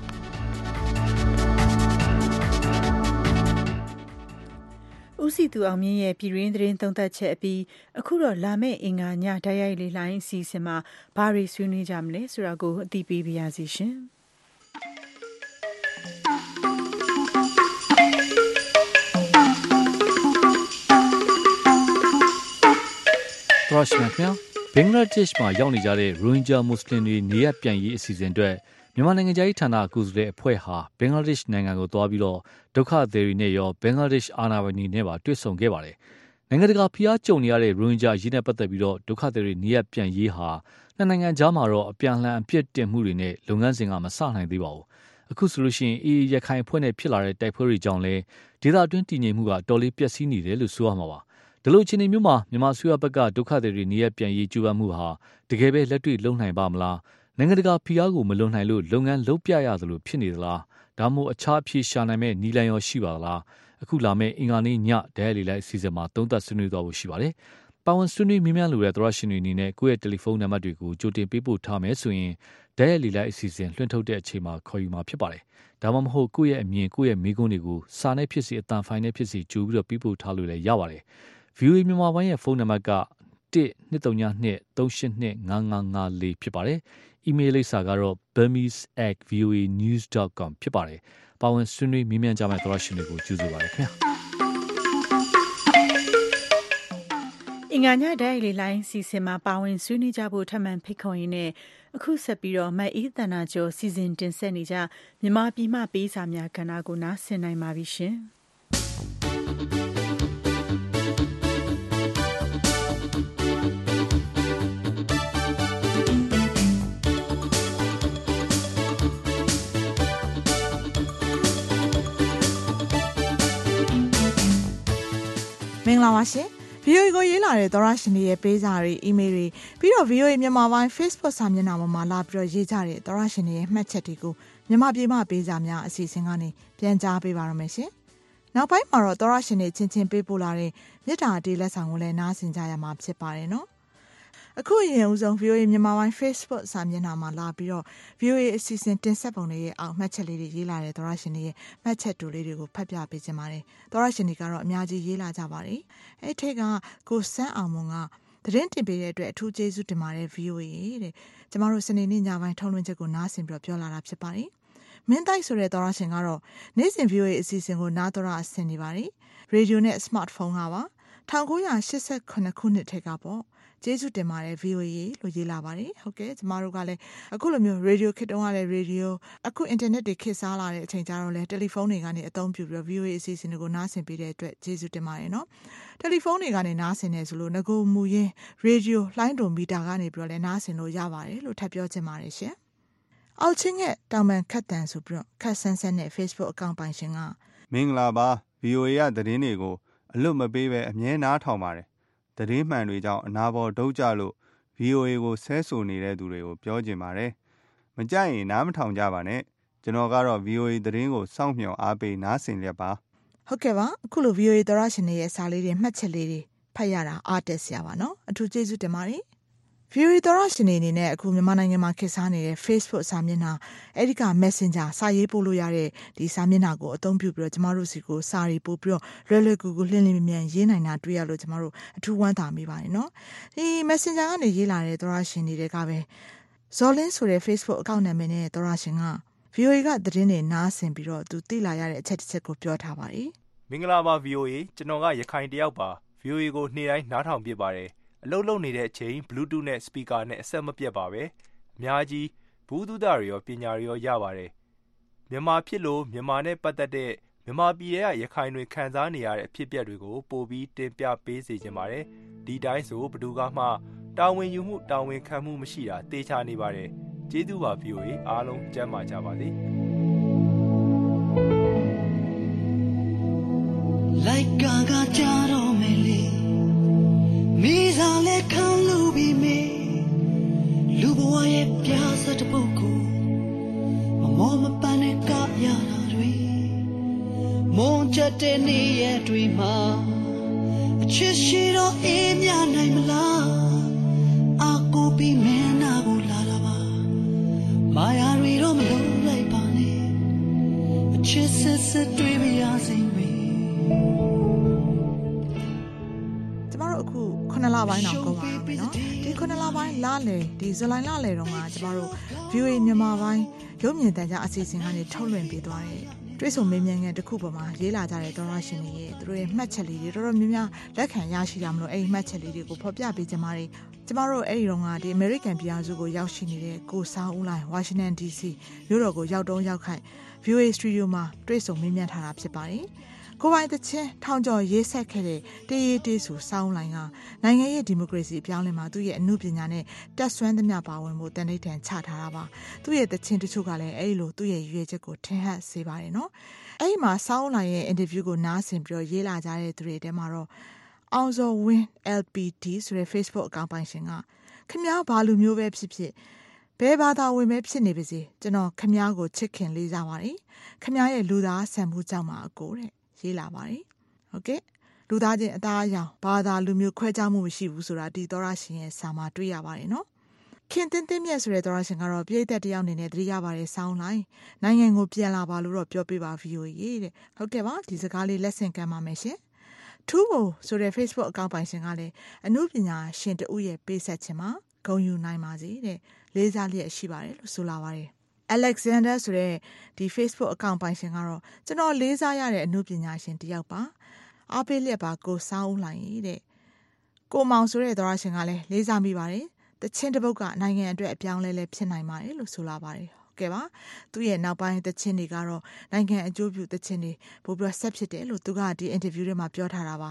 ဦးစီသူအောင်မြင့်ရဲ့ပြည်ရင်းသတင်းသုံးသပ်ချက်အပြီးအခုတော့လာမယ့်အင်္ဂါညဓာတ်ရိုက်လေးလိုင်းအစီအစဉ်မှာဘာတွေဆွေးနွေးကြမလဲဆိုတာကိုအသိပေးပါရစေရှင်ရရှိမြဘင်္ဂလားဒေ့ရှ်မှာရောက်နေကြတဲ့ရိုဟင်ဂျာမွတ်စလင်တွေနေရပြန်ရေးအစီအစဉ်အတွက်မြန်မာနိုင်ငံသားဌာနကိုယ်စားလှယ်အဖွဲ့ဟာဘင်္ဂလားဒေ့ရှ်နိုင်ငံကိုသွားပြီးတော့ဒုက္ခသည်တွေနဲ့ရောဘင်္ဂလားဒေ့ရှ်အာဏာပိုင်တွေနဲ့ပါတွေ့ဆုံခဲ့ပါတယ်။နိုင်ငံတကာဖိအားကြုံနေရတဲ့ရိုဟင်ဂျာအရေးနဲ့ပတ်သက်ပြီးတော့ဒုက္ခသည်တွေနေရပြန်ရေးဟာနှစ်နိုင်ငံကြားမှာတော့အပြန်အလှန်အပြစ်တင်မှုတွေနဲ့လုပ်ငန်းစဉ်ကမစနိုင်သေးပါဘူး။အခုဆိုလို့ရှိရင်အေးရခိုင်ဖွဲ့နဲ့ဖြစ်လာတဲ့တိုက်ပွဲတွေကြောင့်လဲဒေသအတွင်းတည်ငြိမ်မှုကတော်လေးပျက်စီးနေတယ်လို့ဆိုရမှာပါ။ဒီလိုအခြေအနေမျိုးမှာမြန်မာအစိုးရဘက်ကဒုက္ခသည်တွေနေရပြန်ရေးကြိုးပမ်းမှုဟာတကယ်ပဲလက်တွေ့လုံနိုင်ပါမလားနိုင်ငံတကာဖိအားကိုမလွန်နိုင်လို့လုပ်ငန်းလုပ်ပြရသလိုဖြစ်နေသလားဒါမှမဟုတ်အခြားအဖြေရှာနိုင်မဲ့နည်းလမ်းရောရှိပါသလားအခုလာမယ့်အင်္ဂါနေ့ညဒဲလီလိုက်အစီအစဉ်မှာသုံးသပ်ဆွေးနွေးသွားဖို့ရှိပါတယ်။ပါဝင်ဆွေးနွေးမြင်းမြန်းလိုတဲ့သရရှင်တွေအနေနဲ့ကိုယ့်ရဲ့တယ်လီဖုန်းနံပါတ်တွေကိုကြိုတင်ပေးပို့ထားမယ်ဆိုရင်ဒဲလီလိုက်အစီအစဉ်လွှင့်ထုတ်တဲ့အချိန်မှာခေါ်ယူမှာဖြစ်ပါတယ်။ဒါမှမဟုတ်ကိုယ့်ရဲ့အမြင်ကိုယ့်ရဲ့မိကုန်းတွေကိုစာနဲ့ဖြစ်စီအတန်ဖိုင်နဲ့ဖြစ်စီကြိုပြီးတော့ပေးပို့ထားလို့လည်းရပါတယ်။ VOA မြန်မာပိုင်းရဲ့ဖုန်းနံပါတ်က1-239-382-5554ဖြစ်ပါတယ်။ အီးမေးလ်လိပ်စာကတော့ burmese@voanews.com ဖြစ်ပါတယ်။ပါဝင်ဆွေးနွေးမြင်းမြန်းကြမယ့်သရရှင်တွေကိုကျေးဇူးပါတယ်ခင်ဗျာ။အင်္င်္ဂါညဒိုင်လီလိုင်းစီစဉ်မှာပါဝင်ဆွေးနွေးကြဖို့ထပ်မံဖိတ်ခေါ်ရင်းနဲ့အခုဆက်ပြီးတော့မတ်အေးတနာကျော်စီစဉ်တင်ဆက်နေကြမြန်မာပြည်မှပေးစာများကဏ္ဍကိုနားဆင်နိုင်ပါပြီရှင်မင်္ဂလာပါရှင် VOA ကိုရေးလာတဲ့သောရရှင်တွေရဲ့ပေးစာတွေအီးမေးလ်တွေပြီးတော့ VOA မြန်မာပိုင်း Facebook စာမျက်နှာပေါ်မှာလာပြီးတော့ရေးကြတဲ့သောရရှင်တွေရဲ့မှတ်ချက်တွေကိုမြန်မာပြည်မှာပေးစာများအစီအစဉ်ကနေပြန်ကြားပေးပါရမယ်ရှင်နောက်ပိုင်းမှာတော့သောရရှင်တွေချင်းချင်းပေးပို့လာတဲ့မေတ္တာအတေးလက်ဆောင်ကိုလည်းနားဆင်ကြရမှာဖြစ်ပါတယ်နော်အခုအရင်ဦးဆုံး VOA မြန်မာပိုင်း Facebook စာမျက်နှာမှာလာပြီးတော့ VOA အစီအစဉ်တင်ဆက်ပုံတွေရဲ့အောက်မှတ်ချက်လေးတွေရေးလာတဲ့သောရရှင်တွေရဲ့မှတ်ချက်တူလေးတွေကိုဖတ်ပြပေးခြင်းပါတယ်သောရရှင်တွေကတော့အများကြီးရေးလာကြပါတယ်အဲ့ထက်ကကိုစန်းအောင်မွန်ကသတင်းတင်ပေးတဲ့အတွက်အထူးကျေးဇူးတင်ပါတယ် VOA တဲ့ကျမတို့စနေနေ့ညပိုင်းထုတ်လွှင့်ချက်ကိုနားဆင်ပြီးတော့ပြောလာတာဖြစ်ပါတယ်မင်းတိုက်ဆိုတဲ့သောရရှင်ကတော့နေ့စဉ် VOA အစီအစဉ်ကိုနားတော်ရအဆင်နေပါတယ်ရေဒီယိုနဲ့စမတ်ဖုန်းကပါ1988ခုနှစ်ထက်ကပေါ့ကျေးဇူးတင်ပါတယ် VOA လို့ရေးလာပါတယ်ဟုတ်ကဲ့ကျမတို့ကလည်းအခုလိုမျိုးရေဒီယိုခေတ်တုန်းကလည်းရေဒီယိုအခုအင်တာနက်တွေခေတ်စားလာတဲ့အချိန်ကျတော့လည်းတယ်လီဖုန်းတွေကနေအသုံးပြုပြီးတော့ VOA အစီအစဉ်တွေကိုနားဆင်ပေးတဲ့အတွက်ကျေးဇူးတင်ပါတယ်နော်တယ်လီဖုန်းတွေကနေနားဆင်နေဆိုလို့ငကိုမူရင်းရေဒီယိုလိုင်းဒိုမီတာကနေပြီးတော့လည်းနားဆင်လို့ရပါတယ်လို့ထပ်ပြောချင်ပါတယ်ရှင်အောက်ချင်းရဲ့တောင်ပန်ခတ်တန်ဆိုပြီးတော့ခတ်ဆန်းဆန်းနဲ့ Facebook အကောင့်ပိုင်ရှင်ကမင်္ဂလာပါ VOA ရသတင်းတွေကိုအလွတ်မပေးပဲအမြဲနားထောင်ပါတယ်သတင်းမှန်တွေကြောင့်အနာပေါ်ဒုတ်ကြလို့ VOA ကိုဆဲဆိုနေတဲ့သူတွေကိုပြောချင်ပါတယ်မကြိုက်ရင်နားမထောင်ကြပါနဲ့ကျွန်တော်ကတော့ VOA သတင်းကိုစောင့်မျှော်အားပေးနားဆင်လျက်ပါဟုတ်ကဲ့ပါအခုလို VOA သောရရှင်တွေရဲ့စာလေးတွေမှတ်ချက်လေးတွေဖတ်ရတာအားတက်စရာပါနော်အထူးကျေးဇူးတင်ပါတယ်VOA သောရရှင်တွေအနေနဲ့အခုမြန်မာနိုင်ငံမှာခေတ်စားနေတဲ့ Facebook စာမျက်နှာအဲ့ဒီက Messenger စာရေးပို့လို့ရတဲ့ဒီစာမျက်နှာကိုအသုံးပြုပြီးတော့ကျမတို့စီကိုစာတွေပို့ပြီးတော့လွယ်ကူကူလင်းလင်းမြန်ရေးနိုင်တာတွေ့ရလို့ကျမတို့အထူးဝမ်းသာမိပါတယ်နော်ဒီ Messenger ကနေရေးလာတဲ့သောရရှင်တွေကပဲဇော်လင်းဆိုတဲ့ Facebook အကောင့်နာမည်နဲ့သောရရှင်က VOA ကသတင်းတွေနားဆင်ပြီးတော့သူသိလာရတဲ့အချက်တစ်ချက်ကိုပြောထားပါတယ်မင်္ဂလာပါ VOA ကျွန်တော်ကရခိုင်တယောက်ပါ VOA ကိုနေ့တိုင်းနားထောင်ပြပါတယ်အလုပ်လုပ်နေတဲ့အချိန် Bluetooth နဲ့ Speaker နဲ့အဆက်မပြတ်ပါပဲအများကြီးဘူးသုဒ္ဓတွေရောပညာတွေရောရပါတယ်မြန်မာဖြစ်လို့မြန်မာနဲ့ပတ်သက်တဲ့မြန်မာပြည်ရဲ့ရခိုင်တွေခံစားနေရတဲ့အဖြစ်အပျက်တွေကိုပို့ပြီးတင်ပြပေးစေချင်ပါတယ်ဒီတိုင်းဆိုဘယ်သူကမှတာဝန်ယူမှုတာဝန်ခံမှုမရှိတာသေချာနေပါတယ်ကျေးဇူးပါ VOA အားလုံးကျန်းမာကြပါစေလိုက်ကာကကြတော့မယ်လေမိစားလက်ခံလို့ပြီးမေလူဘဝရဲ့ပြာစတဲ့ပုဂ္ဂိုလ်မမောမပန်းနဲ့ကရတာတွေမုန်းချက်တဲ့နေ့ရက်တွေမှာအချစ်ရှိတော့အေးမြနိုင်မလားအကိုပြီးမင်းနာကိုလာတာပါမာယာတွေတော့မလုံးလိုက်ပါနဲ့အချစ်စစ်စစ်တွေးပြရစီမေ 9လပိုင်းတော့ကုန်ပါတော့မယ်နော်ဒီ9လပိုင်းလလယ်ဒီဇူလိုင်လလယ်တော့ကကျမတို့ VOA မြန်မာပိုင်းရုပ်မြင်သံကြားအစီအစဉ်ကနေထုတ်လွှင့်ပေးသွားတဲ့တွဲဆုံမေးမြန်းခန်းတစ်ခုပေါ်မှာရေးလာကြတဲ့သောရရှင်တွေရဲ့သူတို့ရဲ့မှတ်ချက်လေးတွေတော်တော်များများလက်ခံရရှိတာမလို့အဲ့ဒီမှတ်ချက်လေးတွေကိုဖော်ပြပေးကြပါမယ်ကျမတို့အဲ့ဒီတော့ကဒီ American ပြည်အောင်စုကိုရောက်ရှိနေတဲ့ကိုဆောင်းဦးလိုင် Washington DC မြို့တော်ကိုရောက်တုန်းရောက်ခိုက် VOA Studio မှာတွဲဆုံမေးမြန်းထားတာဖြစ်ပါတယ်ကိုပိုင်တချင်းထောင်ကျော်ရေးဆက်ခဲ့တဲ့တေးတေးဆိုစောင်းလိုင်းကနိုင်ငံရဲ့ဒီမိုကရေစီအပြောင်းလဲမှာသူ့ရဲ့အမှုပညာနဲ့တက်ဆွမ်းသမျှပါဝင်မှုတန်ဋိဌာန်ချထားတာပါသူ့ရဲ့တချင်းတချို့ကလည်းအဲ့လိုသူ့ရဲ့ရွေချက်ကိုထင်ဟပ်စေပါတယ်နော်အဲ့ဒီမှာစောင်းလိုင်းရဲ့အင်တာဗျူးကိုနားဆင်ပြီးတော့ရေးလာကြတဲ့သူတွေထဲမှာတော့အောင်စောဝင်း LPD ဆိုတဲ့ Facebook အကောင့်ပိုင်ရှင်ကခင်ဗျားဘာလူမျိုးပဲဖြစ်ဖြစ်ဘယ်ဘာသာဝင်ပဲဖြစ်နေပါစေကျွန်တော်ခင်ဗျားကိုချစ်ခင်လေးစားပါတယ်ခင်ဗျားရဲ့လူသားဆန်မှုကြောင့်ပါအကိုတဲ့ရေးလာပါတယ်ဟုတ်ကဲ့လူသားချင်းအသားအရောင်ဘာသာလူမျိုးခွဲခြားမှုမရှိဘူးဆိုတာဒီသောရရှင်ရဲ့စာမှာတွေ့ရပါတယ်နော်ခင်တင်းတင်းမြတ်ဆိုတဲ့သောရရှင်ကတော့ပြည်သက်တယောက်အနေနဲ့သတိရပါတယ်စောင်းလိုက်နိုင်ငံကိုပြန်လာပါလို့တော့ပြောပြပါ VOA တဲ့ဟုတ်ကဲ့ပါဒီစကားလေးလက်ဆင့်ကမ်းပါမယ်ရှင်ထူးဖို့ဆိုတဲ့ Facebook အကောင့်ပိုင်ရှင်ကလည်းအမှုပညာရှင်တဦးရဲ့ပေးဆက်ခြင်းမှာဂုဏ်ယူနိုင်ပါစေတဲ့လေးစားလျက်ရှိပါတယ်လို့ဆိုလာပါတယ်Alexander ဆိုတဲ့ဒီ Facebook အကောင့်ပိုင်ရှင်ကတော့ကျွန်တော်လေးစားရတဲ့အမှုပညာရှင်တယောက်ပါအားပေးလျက်ပါကိုစောင်းဦးလိုင်းတဲ့ကိုမောင်ဆိုတဲ့သောရရှင်ကလည်းလေးစားမိပါတယ်တချင်းတစ်ပုတ်ကနိုင်ငံအတွက်အပြောင်းလဲလဲဖြစ်နိုင်ပါတယ်လို့ဆိုလာပါတယ်ကဲပါသူ့ရဲ့နောက်ပိုင်းသချင်းတွေကတော့နိုင်ငံအကျိုးပြုသချင်းတွေပို့ပြီးဆက်ဖြစ်တယ်လို့သူကဒီအင်တာဗျူးထဲမှာပြောထားတာပါ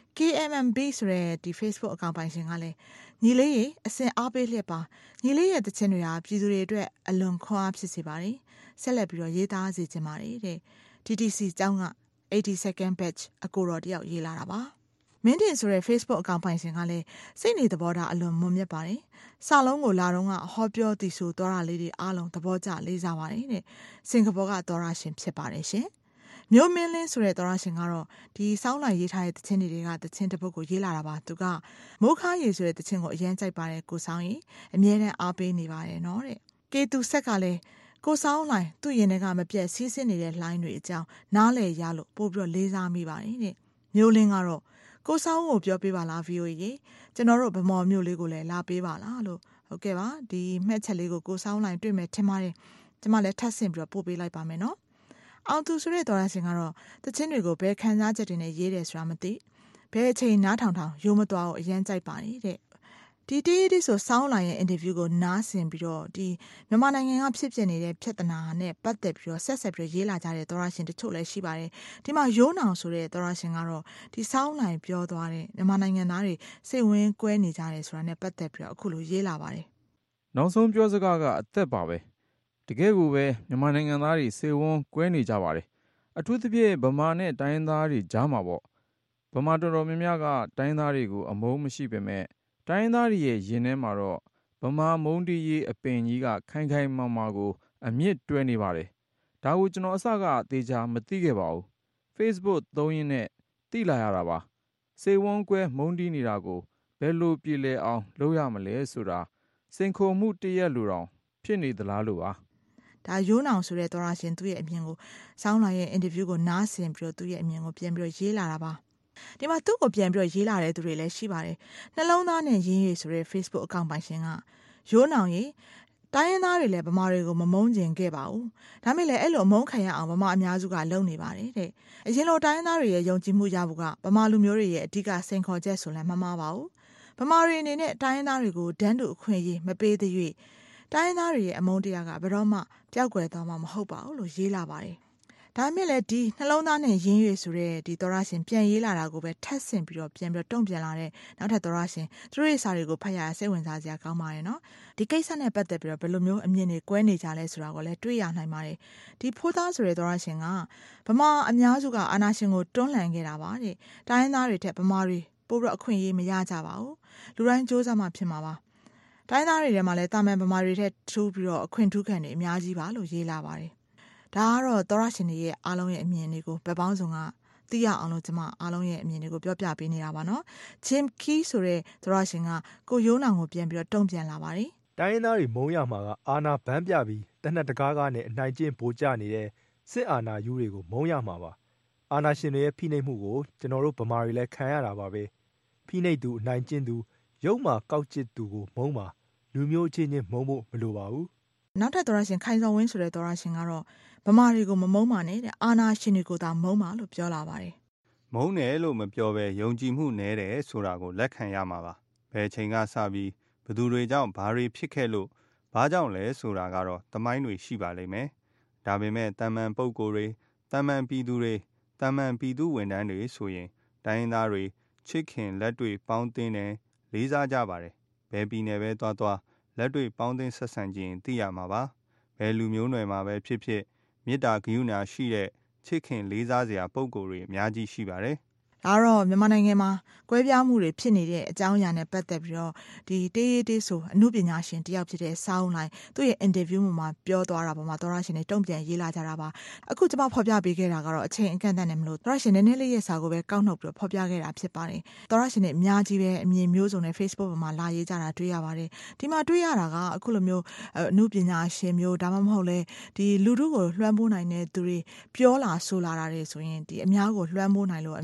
KMMB ဆိုတဲ့ဒီ Facebook အကောင့်ပိုင်ရှင်ကလည်းညီလေးရေအစင်အားပေးလျက်ပါညီလေးရဲ့သချင်းတွေဟာပြည်သူတွေအတွက်အလွန်ခွန်အားဖြစ်စေပါတယ်ဆက်လက်ပြီးတော့ရေးသားစေချင်ပါတယ်တဲ့ TTC ကျောင်းက 82nd batch အကိုတော်တယောက်ရေးလာတာပါမင်းတင်ဆိုတဲ့ Facebook အကောင့်ပိုင်ရှင်ကလည်းစိတ်နေသဘောထားအလွန်မွန်မြတ်ပါတယ်။စာလုံးကိုလာတော့ကဟောပြောတည်ဆိုတော်တာလေးတွေအားလုံးသဘောကျလေးစားပါတယ်တဲ့။စင်ကာပူကတော်ရရှင်ဖြစ်ပါတယ်ရှင်။မျိုးမင်းလင်းဆိုတဲ့တော်ရရှင်ကတော့ဒီစောင်းလိုက်ရေးထားတဲ့သချင်းတွေကသချင်းတစ်ပုဒ်ကိုရေးလာတာပါ။သူကမိုးခါရီဆိုတဲ့သချင်းကိုအရင်ကြိုက်ပါတယ်ကိုဆောင်ရီအမြဲတမ်းအားပေးနေပါတယ်နော်တဲ့။ကေတူဆက်ကလည်းကိုဆောင်လိုက်သူ့ရင်ထဲကမပြတ်စီးဆင်းနေတဲ့လှိုင်းတွေအကြောင်းနားလည်ရလို့ပို့ပြီးလေးစားမိပါတယ်တဲ့။မျိုးလင်းကတော့ကိုဆောင်ကိုပြောပေးပါလား VOA ရေကျွန်တော်တို့ဗမော်မျိုးလေးကိုလည်းလာပေးပါလားလို့ဟုတ်ကဲ့ပါဒီမှတ်ချက်လေးကိုဆောင်လိုက်တွေ့မယ်ထင်ပါတယ်ကျွန်မလည်းထပ်ဆင့်ပြီးတော့ပို့ပေးလိုက်ပါမယ်နော်အောင်သူဆိုတဲ့တော်ရရှင်ကတော့တချင်းတွေကိုဘယ်ခံစားချက်တွေနဲ့ရေးတယ်ဆိုတာမသိဘယ်အချိန်နားထောင်ရိုးမသွားအောင်အရင်ကြိုက်ပါနေတဲ့ဒီတီးဆိုဆောင်းလိုက်ရဲ့အင်တာဗျူးကိုနားဆင်ပြီးတော့ဒီမြန်မာနိုင်ငံကဖြစ်ပျက်နေတဲ့ပြဿနာနဲ့ပတ်သက်ပြီးတော့ဆက်ပြီးရေးလာကြတဲ့သောရရှင်တချို့လည်းရှိပါတယ်ဒီမှာရိုးနောင်ဆိုတဲ့သောရရှင်ကတော့ဒီဆောင်းလိုက်ပြောသွားတဲ့မြန်မာနိုင်ငံသားတွေစိတ်ဝင်ကွဲနေကြတယ်ဆိုတာနဲ့ပတ်သက်ပြီးတော့အခုလိုရေးလာပါတယ်နောက်ဆုံးပြောစကားကအသက်ပါပဲတကယ်ကိုပဲမြန်မာနိုင်ငံသားတွေစိတ်ဝင်ကွဲနေကြပါတယ်အထူးသဖြင့်ဗမာနဲ့တိုင်းသားတွေကြားမှာပေါ့ဗမာတော်တော်များများကတိုင်းသားတွေကိုအမုန်းမရှိပေမဲ့တိုင်းသားတွေရဲ့ရင်ထဲမှာတော့ဗမာမုန်းတီးရေးအပင်ကြီးကခိုင်ခိုင်မာမာကိုအမြင့်တွဲနေပါတယ်။ဒါကိုကျွန်တော်အစကသေချာမသိခဲ့ပါဘူး။ Facebook သုံးရင်းနဲ့သိလာရတာပါ။စိတ်ဝန်းကွဲမုန်းတီးနေတာကိုဘယ်လိုပြည်လဲအောင်လုပ်ရမလဲဆိုတာစိန်ခေါ်မှုတရက်လိုတောင်ဖြစ်နေသလားလို့ပါ။ဒါရိုးနောင်ဆိုတဲ့သောရရှင်သူ့ရဲ့အမြင်ကိုစောင်းလာရဲ့အင်တာဗျူးကိုနားဆင်ပြီးတော့သူ့ရဲ့အမြင်ကိုပြန်ပြီးတော့ရေးလာတာပါဒီမှာသူ့ကိုပြန်ပြီးတော့ရေးလာတဲ့သူတွေလည်းရှိပါတယ်နှလုံးသားနဲ့ရင်းရည်ဆိုတဲ့ Facebook အကောင့်ပိုင်ရှင်ကရိုးနောင်ရေတိုင်းရင်းသားတွေလည်းဗမာတွေကိုမမုန်းကျင်ခဲ့ပါဘူးဒါမဲ့လည်းအဲ့လိုအမုန်းခံရအောင်ဗမာအများစုကလုပ်နေပါတယ်တဲ့အရင်လိုတိုင်းရင်းသားတွေရဲ့ယုံကြည်မှုရဖို့ကဗမာလူမျိုးတွေရဲ့အဓိကစိန်ခေါ်ချက်ဆိုလည်းမမှားပါဘူးဗမာတွေအနေနဲ့တိုင်းရင်းသားတွေကိုဒန်းတူအခွင့်အရေးမပေးသေး၍တိုင်းရင်းသားတွေရဲ့အမုန်းတရားကဘယ်တော့မှပျောက်ကွယ်သွားမှာမဟုတ်ပါဘူးလို့ရေးလာပါတယ်ဒါမဲ့လည်းဒီနှလုံးသားနဲ့ရင်းရွေဆိုတဲ့ဒီသောရရှင်ပြန်ရေးလာတာကိုပဲထပ်ဆင့်ပြီးတော့ပြန်ပြီးတုံ့ပြန်လာတဲ့နောက်ထပ်သောရရှင်သူတို့ရဲ့စာတွေကိုဖတ်ရစိတ်ဝင်စားစရာကောင်းပါတယ်နော်ဒီကိစ္စနဲ့ပတ်သက်ပြီးတော့ဘယ်လိုမျိုးအမြင်တွေကွဲနေကြလဲဆိုတာကိုလည်းတွေ့ရနိုင်ပါတယ်ဒီဖိုးသားဆိုတဲ့သောရရှင်ကဗမာအများစုကအာဏာရှင်ကိုတွန်းလှန်ခဲ့တာပါတဲ့တိုင်းသားတွေထက်ဗမာတွေပိုပြီးတော့အခွင့်အရေးမရကြပါဘူးလူတိုင်းစူးစမ်းမှဖြစ်မှာပါတိုင်းသားတွေထဲမှာလည်းတာမန်ဗမာတွေထက်ထူးပြီးတော့အခွင့်ထူးခံနေအများကြီးပါလို့ရေးလာပါတယ်ဒါကတော့သောရရှင်တွေရဲ့အားလုံးရဲ့အမြင်တွေကိုဗပောင်းစုံကသိရအောင်လို့ကျွန်မအားလုံးရဲ့အမြင်တွေကိုပြောပြပေးနေတာပါနော်ဂျင်ကီဆိုတဲ့သောရရှင်ကကိုရိုးနောင်ကိုပြန်ပြီးတော့တုံ့ပြန်လာပါတယ်တိုင်းရင်းသားတွေမုန်းရမှာကအာဏာဘန်းပြပြီးတနက်တကားကားနဲ့အနိုင်ကျင့်ဗိုလ်ကျနေတဲ့စစ်အာဏာယူတွေကိုမုန်းရမှာပါအာဏာရှင်တွေရဲ့ဖိနှိပ်မှုကိုကျွန်တော်တို့ဗမာတွေလည်းခံရတာပါပဲဖိနှိပ်သူအနိုင်ကျင့်သူရုပ်မာကောက်ကျစ်သူကိုမုန်းပါလူမျိုးချင်းချင်းမုန်းဖို့မလိုပါဘူးနောက်ထပ်သောရရှင်ခိုင်စောဝင်းဆိုတဲ့သောရရှင်ကတော့ဗမာတွေကိုမမုန်းပါနဲ့တဲ့အာဏာရှင်တွေကိုသာမုန်းပါလို့ပြောလာပါတယ်မုန်းတယ်လို့မပြောဘဲယုံကြည်မှုနည်းတယ်ဆိုတာကိုလက်ခံရမှာပါဘယ်ချိန်ကစပြီးဘသူတွေကြောင့်ဘာတွေဖြစ်ခဲ့လို့ဘာကြောင့်လဲဆိုတာကတော့သမိုင်းတွေရှိပါလိမ့်မယ်ဒါပေမဲ့တမန်ပုဂ္ဂိုလ်တွေတမန်ပြည်သူတွေတမန်ပြည်သူဝန်ထမ်းတွေဆိုရင်တိုင်းရင်းသားတွေချစ်ခင်လက်တွေ့ပေါင်းသင်းတယ်လေးစားကြပါတယ်ဘယ်ပြည်နယ်ပဲသွားလက်တွေ့ပေါင်းသင်းဆက်ဆံခြင်းသိရမှာပါဘယ်လူမျိုးနွယ်မှာပဲဖြစ်မေတ္တာကရုဏာရှိတဲ့ချစ်ခင်လေးစားစရာပုံကိုယ်တွေအများကြီးရှိပါတယ်ဒါတော့မြန်မာနိုင်ငံမှာကွဲပြားမှုတွေဖြစ်နေတဲ့အကြောင်းအရာနဲ့ပတ်သက်ပြီးတော့ဒီတေးတေးဆိုအမှုပညာရှင်တယောက်ဖြစ်တဲ့စောင်းလိုက်သူ့ရဲ့အင်တာဗျူးမှာပြောသွားတာပေါ့မှာသောရရှင်တွေတုံ့ပြန်ရေးလာကြတာပါအခုကျွန်မဖော်ပြပေးခဲ့တာကတော့အချိန်အကန့်အသတ်နဲ့မလို့သောရရှင်နည်းနည်းလေးရဲ့စာကိုပဲကောက်နှုတ်ပြီးတော့ဖော်ပြခဲ့တာဖြစ်ပါတယ်သောရရှင်တွေအများကြီးပဲအမြင်မျိုးစုံနဲ့ Facebook ပေါ်မှာလာရေးကြတာတွေ့ရပါတယ်ဒီမှာတွေ့ရတာကအခုလိုမျိုးအမှုပညာရှင်မျိုးဒါမှမဟုတ်လဲဒီလူထုကိုလွှမ်းမိုးနိုင်တဲ့သူတွေပြောလာဆိုလာတာတွေဆိုရင်ဒီအများကိုလွှမ်းမိုးနိုင်လို့အများကလည်း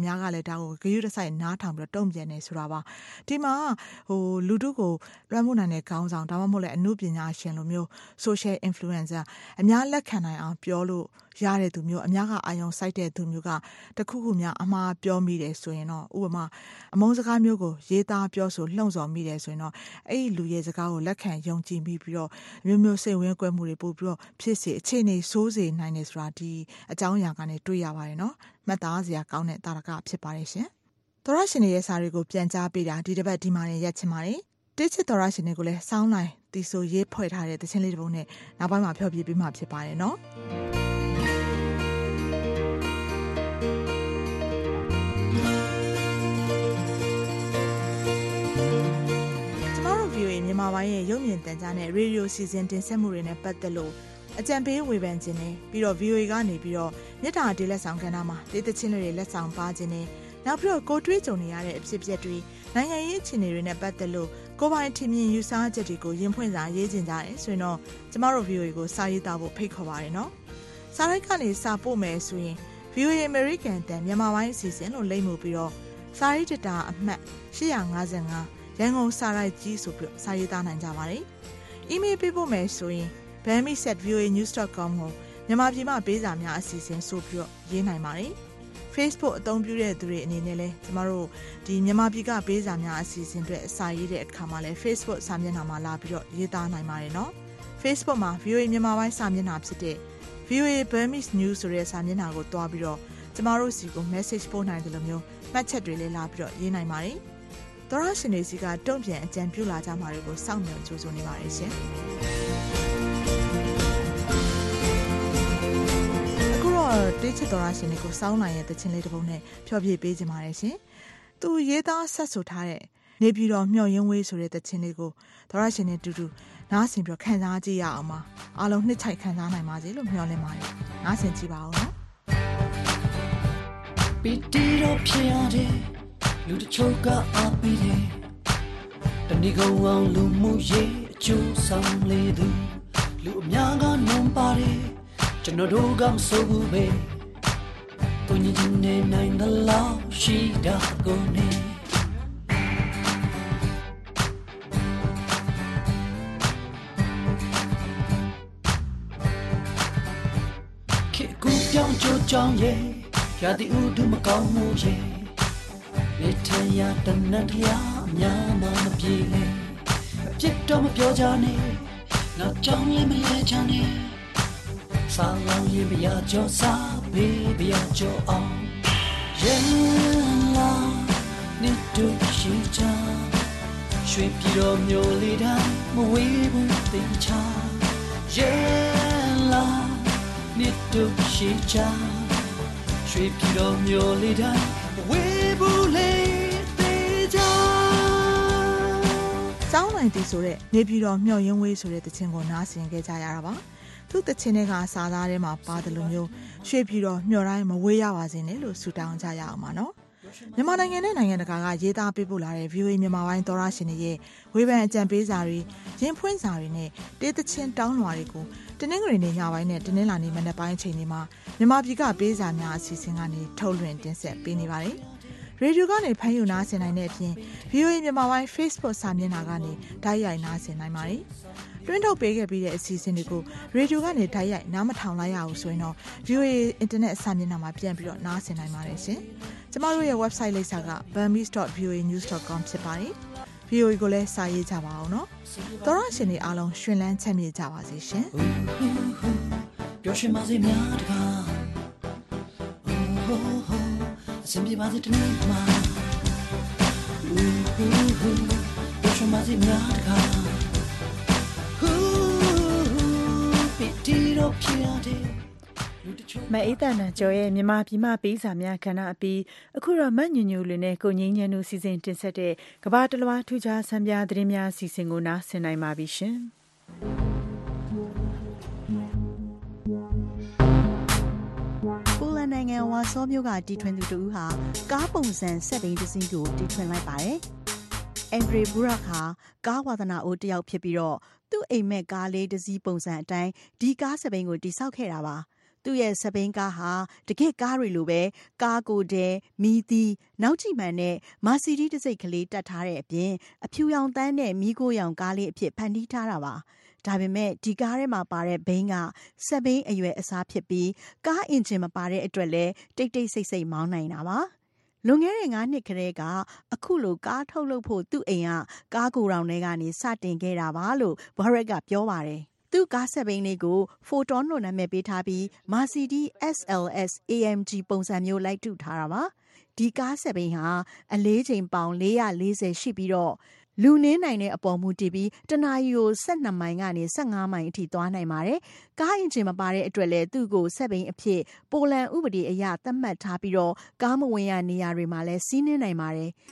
တာကိုဂရုတစိုက်နားထောင်ပြီးတုံ့ပြန်နေဆိုတာပါဒီမှာလူထုကိုလွှမ်းမိုးနိုင်တဲ့ခေါင်းဆောင်ဒါမှမဟုတ်လည်းအမှုပညာရှင်လိုမျိုး social influencer အများလက်ခံနိုင်အောင်ပြောလို့ရတဲ့သူမျိုးအများကအာရုံစိုက်တဲ့သူမျိုးကတခုခုများအမှားပြောမိတယ်ဆိုရင်တော့ဥပမာအမုန်းစကားမျိုးကိုရေးသားပြောဆိုလှုံ့ဆော်မိတယ်ဆိုရင်တော့အဲ့ဒီလူရဲ့စကားကိုလက်ခံယုံကြည်မိပြီးတော့မျိုးမျိုးစိတ်ဝင်ကွဲမှုတွေပို့ပြီးတော့ဖြစ်စေအခြေအနေဆိုးစေနိုင်တယ်ဆိုတာဒီအကြောင်းအရာကနေတွေ့ရပါတယ်နော်မှတ်သားစရာကောင်းတဲ့တာရကဖြစ်ပါတယ်ရှင်သောရရှင်ရဲ့စာတွေကိုပြန်ကြားပေးတာဒီတစ်ပတ်ဒီမှာရက်ချင်ပါတယ်တိချစ်သောရရှင်တွေကိုလည်းစောင်းလိုက်တီဆိုရေးဖွဲ့ထားတဲ့သချင်းလေးတစ်ပုဒ်နဲ့နောက်ပိုင်းမှာဖျော်ဖြေပေးမှဖြစ်ပါတယ်နော်မြန်မာပိုင်းရဲ့ရုပ်မြင်သံကြားနဲ့ရေဒီယိုစီစဉ်တင်ဆက်မှုတွေနဲ့ပတ်သက်လို့အကြံပေးဝေဖန်ခြင်းနဲ့ပြီးတော့ VOA ကနေပြီးတော့မြေတားဒေးလက်ဆောင်ကဏ္ဍမှာဒေသချင်းတွေလက်ဆောင်ပါခြင်းနဲ့နောက်ပြီးတော့ကိုတွေးကြုံနေရတဲ့အဖြစ်အပျက်တွေနိုင်ငံရေးအခြေအနေတွေနဲ့ပတ်သက်လို့ကိုပိုင်ထင်မြင်ယူဆချက်တွေကိုရင်ဖွင့်စာရေးခြင်းကြတယ်ဆိုရင်တော့ကျမတို့ VOA ကိုစာရေးသားဖို့ဖိတ်ခေါ်ပါရနော်စာရိုက်ကနေစာပို့မယ်ဆိုရင် VOA American တန်မြန်မာပိုင်းအစီအစဉ်လို့လိမ့်မှုပြီးတော့စာရေးတတာအမှတ်855ရန်ကုန်စာရိုက်ကြီးဆိုပြီးစာရေးသားနိုင်ကြပါတယ်။ email ပေးဖို့မယ်ဆိုရင် bami@voanews.com ကိုမြန်မာပြည်မှာပေးစာများအစီအစဉ်ဆိုပြီးရေးနိုင်ပါတယ်။ Facebook အသုံးပြုတဲ့သူတွေအနေနဲ့လည်းကျမတို့ဒီမြန်မာပြည်ကပေးစာများအစီအစဉ်တွေအစာရေးတဲ့အခါမှာလည်း Facebook စာမျက်နှာမှာလာပြီးတော့ရေးသားနိုင်ပါတယ်နော်။ Facebook မှာ VOA မြန်မာပိုင်းစာမျက်နှာဖြစ်တဲ့ VOA Burmese News ဆိုတဲ့စာမျက်နှာကိုတွားပြီးတော့ကျမတို့စီကို message ပို့နိုင်တယ်လို့မျိုးမှတ်ချက်တွေလည်းလာပြီးတော့ရေးနိုင်ပါတယ်။သောရရှင်တွေစီကတုံ့ပြန်အကြံပြုလာကြမှာတွေကိုစောင့်မျှော်ကြိုးစားနေပါတယ်ရှင်။အခုတော့တိချစ်သောရရှင်တွေကိုစောင်းနိုင်ရဲ့တခြင်းလေးတစ်ပုဒ်နဲ့ဖျော်ဖြေပေးကြပါရရှင်။သူရေးသားဆက်ဆိုထားတဲ့နေပြည်တော်မျှော်ရင်းဝေးဆိုတဲ့တခြင်းလေးကိုသောရရှင်နဲ့တူတူနားဆင်ပြီးခံစားကြည့်ရအောင်ပါ။အားလုံးနှစ်ချိုက်ခံစားနိုင်ပါစေလို့မျှော်လင့်ပါတယ်။နားဆင်ကြည့်ပါဦးနော်။ပီတီတော်ဖြစ်ရတဲ့လူတချို့ကအားပေးတယ်တဏီကုံအောင်လူမှုရေးအကျိုးဆောင်လေသူလူအများကနုံပါတယ်ကျွန်တော်တို့ကမဆိုဘူးပဲသူညင်နေနိုင်တဲ့လောက်ရှိတာကိုနေခေကူပြောင်းချိုးချောင်းရဲ့ရာသီဥတုမကောင်းမှုရဲ့လေထရတနတ်ရအများမမပြေလေအပြစ်တော့မပြောကြနဲ့နောက်ကြောင်းလည်းမလဲချမ်းနဲ့စာလောင်းရင်မရကြောစားပေးပြကြောအောင်ရင်လာနေတို့ရှိချာရွှေပြည်တော်မျိုးလေးတိုင်းမဝေးဘူးတင်ချာရင်လာနေတို့ရှိချာရွှေပြည်တော်မျိုးလေးတိုင်းဝေးဘူးလေသေးချာစောင်းနိုင်တီဆိုတဲ့နေပြည်တော်မျှော်ရင်းဝေးဆိုတဲ့တခြင်းကိုနားဆင်ခဲ့ကြရတာပါသူတခြင်းတွေကစာသားထဲမှာပါတယ်လို့မျိုးရွှေပြည်တော်မျှော်တိုင်းမဝေးရပါစေနဲ့လို့ဆုတောင်းကြရအောင်ပါနော်မြန်မာနိုင်ငံနဲ့နိုင်ငံတကာကရေးသားပေးပို့လာတဲ့ VOA မြန်မာပိုင်းသောရရှင်တွေရဲ့ဝေဖန်အကြံပေးစာတွေရင်ဖွင့်စာတွေနဲ့တေးသချင်းတောင်းလွှာတွေကိုတနင်္ဂနွေနေ့ညပိုင်းနဲ့တနင်္လာနေ့မနက်ပိုင်းအချိန်တွေမှာမြန်မာပြည်ကပေးစာများအစီအစဉ်ကနေထုတ်လွှင့်တင်ဆက်ပေးနေပါတယ်။ရေဒီယိုကနေဖမ်းယူနားဆင်နိုင်တဲ့အပြင် VOA မြန်မာပိုင်း Facebook စာမျက်နှာကနေတိုက်ရိုက်နားဆင်နိုင်ပါတယ်။တွင်းထုတ်ပေးခဲ့ပြီးတဲ့အစီအစဉ်တွေကိုရေဒီယိုကနေတိုက်ရိုက်နားမထောင်လိုက်ရအောင်ဆိုရင်တော့ VOA Internet စာမျက်နှာမှာပြန်ပြီးတော့နားဆင်နိုင်ပါတယ်ရှင်။ကျမတို့ရဲ့ website လိပ်စာက burmese.voanews.com ဖြစ်ပါတယ်။ VOA ကိုလည်းစာရေးကြပါအောင်နော်။သောရရှင်တွေအားလုံးရှင်လန်းချမ်းမြေ့ကြပါစေရှင်။ပျော်ရွှင်ပါစေများတကားအစင်ပြပါစေတနေ့မှာပျော်ရွှင်ပါစေများတကားပီတီတော့ဖြစ်ရတဲ့မအေးတန်ကျော်ရဲ့မြန်မာပြည်မှာပေးစာများခဏအပြီးအခုတော့မတ်ညညူလူနဲ့ကိုငင်းညံတို့စီစဉ်တင်ဆက်တဲ့ကဘာတလွားထူးခြားဆန်းပြသတင်းများစီစဉ်ကိုနားဆင်နိုင်ပါပြီရှင်။ပိုလန်နိုင်ငံဝါဆောမြို့ကတီထွင်သူတူဟာကားပုံစံဆက်ဘိန်းတစ်စီးကိုတီထွင်လိုက်ပါတယ်။အန်ဒရီဘူရက်ဟာကားဝါသနာအိုးတစ်ယောက်ဖြစ်ပြီးတော့သူ့အိမ်မက်ကားလေးတစ်စီးပုံစံအတိုင်းဒီကားဆက်ဘိန်းကိုတိစောက်ခဲ့တာပါ။ သူသူ့ရဲ့စက်ဘီးကားဟာတကယ့်ကားတွေလိုပဲကားကိုတဲမီးသီးနောက်ကြည့်မှန်နဲ့မာစီဒီတစ်စိတ်ကလေးတက်ထားတဲ့အပြင်အဖြူရောင်တန်းနဲ့မီးခိုးရောင်ကားလေးအဖြစ်ဖန်တီးထားတာပါဒါပေမဲ့ဒီကားထဲမှာပါတဲ့ဘိန်းကစက်ဘီးအရွယ်အစားဖြစ်ပြီးကားအင်ဂျင်မပါတဲ့အတွက်လည်းတိတ်တိတ်ဆိတ်ဆိတ်မောင်းနိုင်တာပါလွန်ခဲ့တဲ့9နှစ်ခရဲကအခုလိုကားထုတ်လုပ်ဖို့သူ့အိမ်ကကားကိုယ်တော်ထဲကနေစတင်ခဲ့တာပါလို့ဘရက်ကပြောပါတယ်သူ့ကားစက်ဘီးလေးကို Photon လို့နာမည်ပေးထားပြီး Mercedes SLS AMG ပုံစံမျိုးလိုက်ထုထားတာပါဒီကားစက်ဘီးဟာအလေးချိန်ပေါင်440ရှိပြီးတော့လူနင်းနိုင်တဲ့အပေါ်မူတည်ပြီးတနာရီကို12မိုင်ကနေ15မိုင်အထိသွားနိုင်ပါတယ်။ကားအင်ဂျင်မပါတဲ့အတွက်လည်းသူ့ကိုစက်ဘီးအဖြစ်ပိုလန်ဥပဒေအရသတ်မှတ်ထားပြီးတော့ကားမဝင်ရနေရာတွေမှာလည်းစီးနင်းနိုင်ပါတယ်။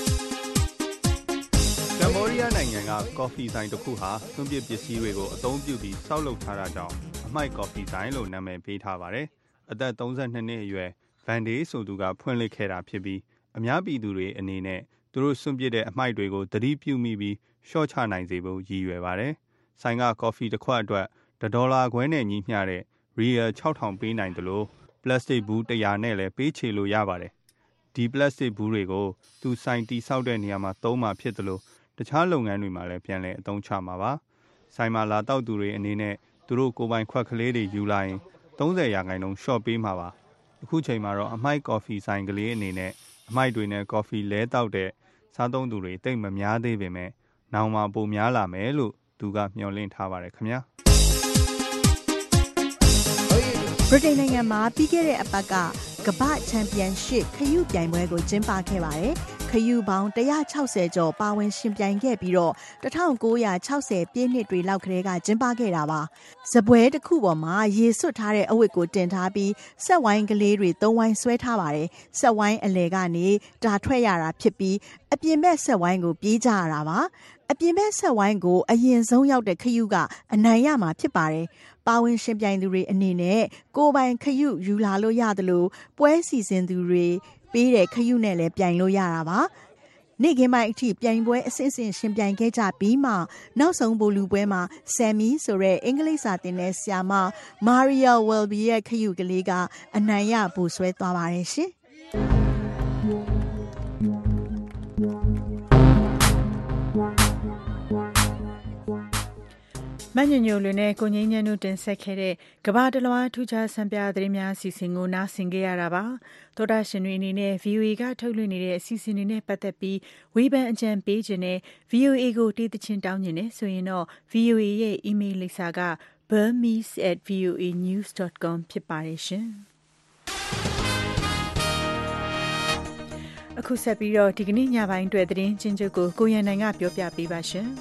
ကမ္ဘောဒီးယားနိုင်ငံကကော်ဖီဆိုင်တစ်ခုဟာစွန့်ပစ်ပစ္စည်းတွေကိုအသုံးပြုပြီးဆောက်လုပ်ထားတာကြောင့်အမိုက်ကော်ဖီဆိုင်လို့နာမည်ပေးထားပါတယ်။အသက်32နှစ်အရွယ်ဗန်ဒေးဆိုသူကဖွင့်လှစ်ခဲ့တာဖြစ်ပြီးအများပြည်သူတွေအနေနဲ့သူတို့စွန့်ပစ်တဲ့အမိုက်တွေကိုသတိပြုမိပြီးရှော့ချနိုင်စေဖို့ရည်ရွယ်ပါတယ်။ဆိုင်ကကော်ဖီတစ်ခွက်အတွက်$ခွဲနဲ့ညီမျှတဲ့ရီယယ်6000ပေးနိုင်တယ်လို့ပလတ်စတစ်ဘူး100နဲ့လည်းပေးချေလို့ရပါတယ်။ဒီပလတ်စတစ်ဘူးတွေကိုသူဆိုင်တီဆောက်တဲ့နေရာမှာသုံးမှာဖြစ်တယ်လို့တခြားလုပ်ငန်းတွေမှာလည်းပြန်လည်အသုံးချမှာပါ။ဆိုင်မှာလာတောက်သူတွေအနေနဲ့သူတို့ကိုယ်ပိုင်ခွက်ကလေးတွေယူလာရင်30%ရှော့ပေးမှာပါ။အခုချိန်မှာတော့အမိုက်ကော်ဖီဆိုင်ကလေးအနေနဲ့အမိုက်တွေနဲ့ကော်ဖီလဲတောက်တဲ့စားသုံးသူတွေတိတ်မများသေးပေမဲ့နောင်မှာပိုများလာမယ်လို့သူကမျှော်လင့်ထားပါတယ်ခင်ဗျာဗြိတိန်နိုင်ငံမှာပြီးခဲ့တဲ့အပတ်ကကမ္ဘာ့ချန်ပီယံရှစ်ခရုပြိုင်ပွဲကိုကျင်းပခဲ့ပါတယ်ခရုပေါင်း160ကျော်ပါဝင်ရှင်ပြိုင်ခဲ့ပြီးတော့1960ပြည့်နှစ်တွေလောက်ကလေးကကျင်းပခဲ့တာပါဇပွဲတစ်ခုပေါ်မှာရေဆွတ်ထားတဲ့အဝတ်ကိုတင်ထားပြီးဆက်ဝိုင်းကလေးတွေ3ဝိုင်းဆွဲထားပါတယ်ဆက်ဝိုင်းအလယ်ကနေဒါထွက်ရတာဖြစ်ပြီးအပြင်ဘက်ဆက်ဝိုင်းကိုပြေးကြရတာပါအပြင်ဘက်ဆက်ဝိုင်းကိုအရင်ဆုံးရောက်တဲ့ခရုကအနိုင်ရမှာဖြစ်ပါတယ်ပါဝင်ရှင်ပြိုင်သူတွေအနေနဲ့ကိုယ်ပိုင်ခရုယူလာလို့ရတယ်လို့ပွဲစီစဉ်သူတွေပေးတဲ့ခရုနဲ့လည်းပြိုင်လို့ရတာပါနေ့ကင်းပိုင်းအထိပြိုင်ပွဲအစစ်အစစ်ရှင်ပြိုင်ခဲ့ကြပြီးမှနောက်ဆုံးဗိုလ်လူပွဲမှာဆမ်မီဆိုတဲ့အင်္ဂလိပ်စာသင်တဲ့ဆရာမမာရီယာဝယ်ဘီရဲ့ခရုကလေးကအနိုင်ရပူဆွဲသွားပါတယ်ရှင်မညညိုလွင်နဲ့ကိုငိမ့်ညံ့တို့တင်ဆက်ခဲ့တဲ့ကဘာတလွားထူးခြားစံပြသတင်းများအစီအစဉ်ကိုနားဆင်ကြရတာပါသောတာရှင်တွေအနေနဲ့ VOA ကထုတ်လွှင့်နေတဲ့အစီအစဉ်တွေနဲ့ပတ်သက်ပြီးဝေဖန်အကြံပေးခြင်းနဲ့ VOA ကိုတေးသချင်းတောင်းခြင်းနဲ့ဆိုရင်တော့ VOA ရဲ့ email လိပ်စာက burmese@voanews.com ဖြစ်ပါတယ်ရှင်အခုဆက်ပြီးတော့ဒီကနေ့ညပိုင်းအတွက်သတင်းချင်းချုပ်ကိုကိုရန်နိုင်ကပြောပြပေးပါရှင်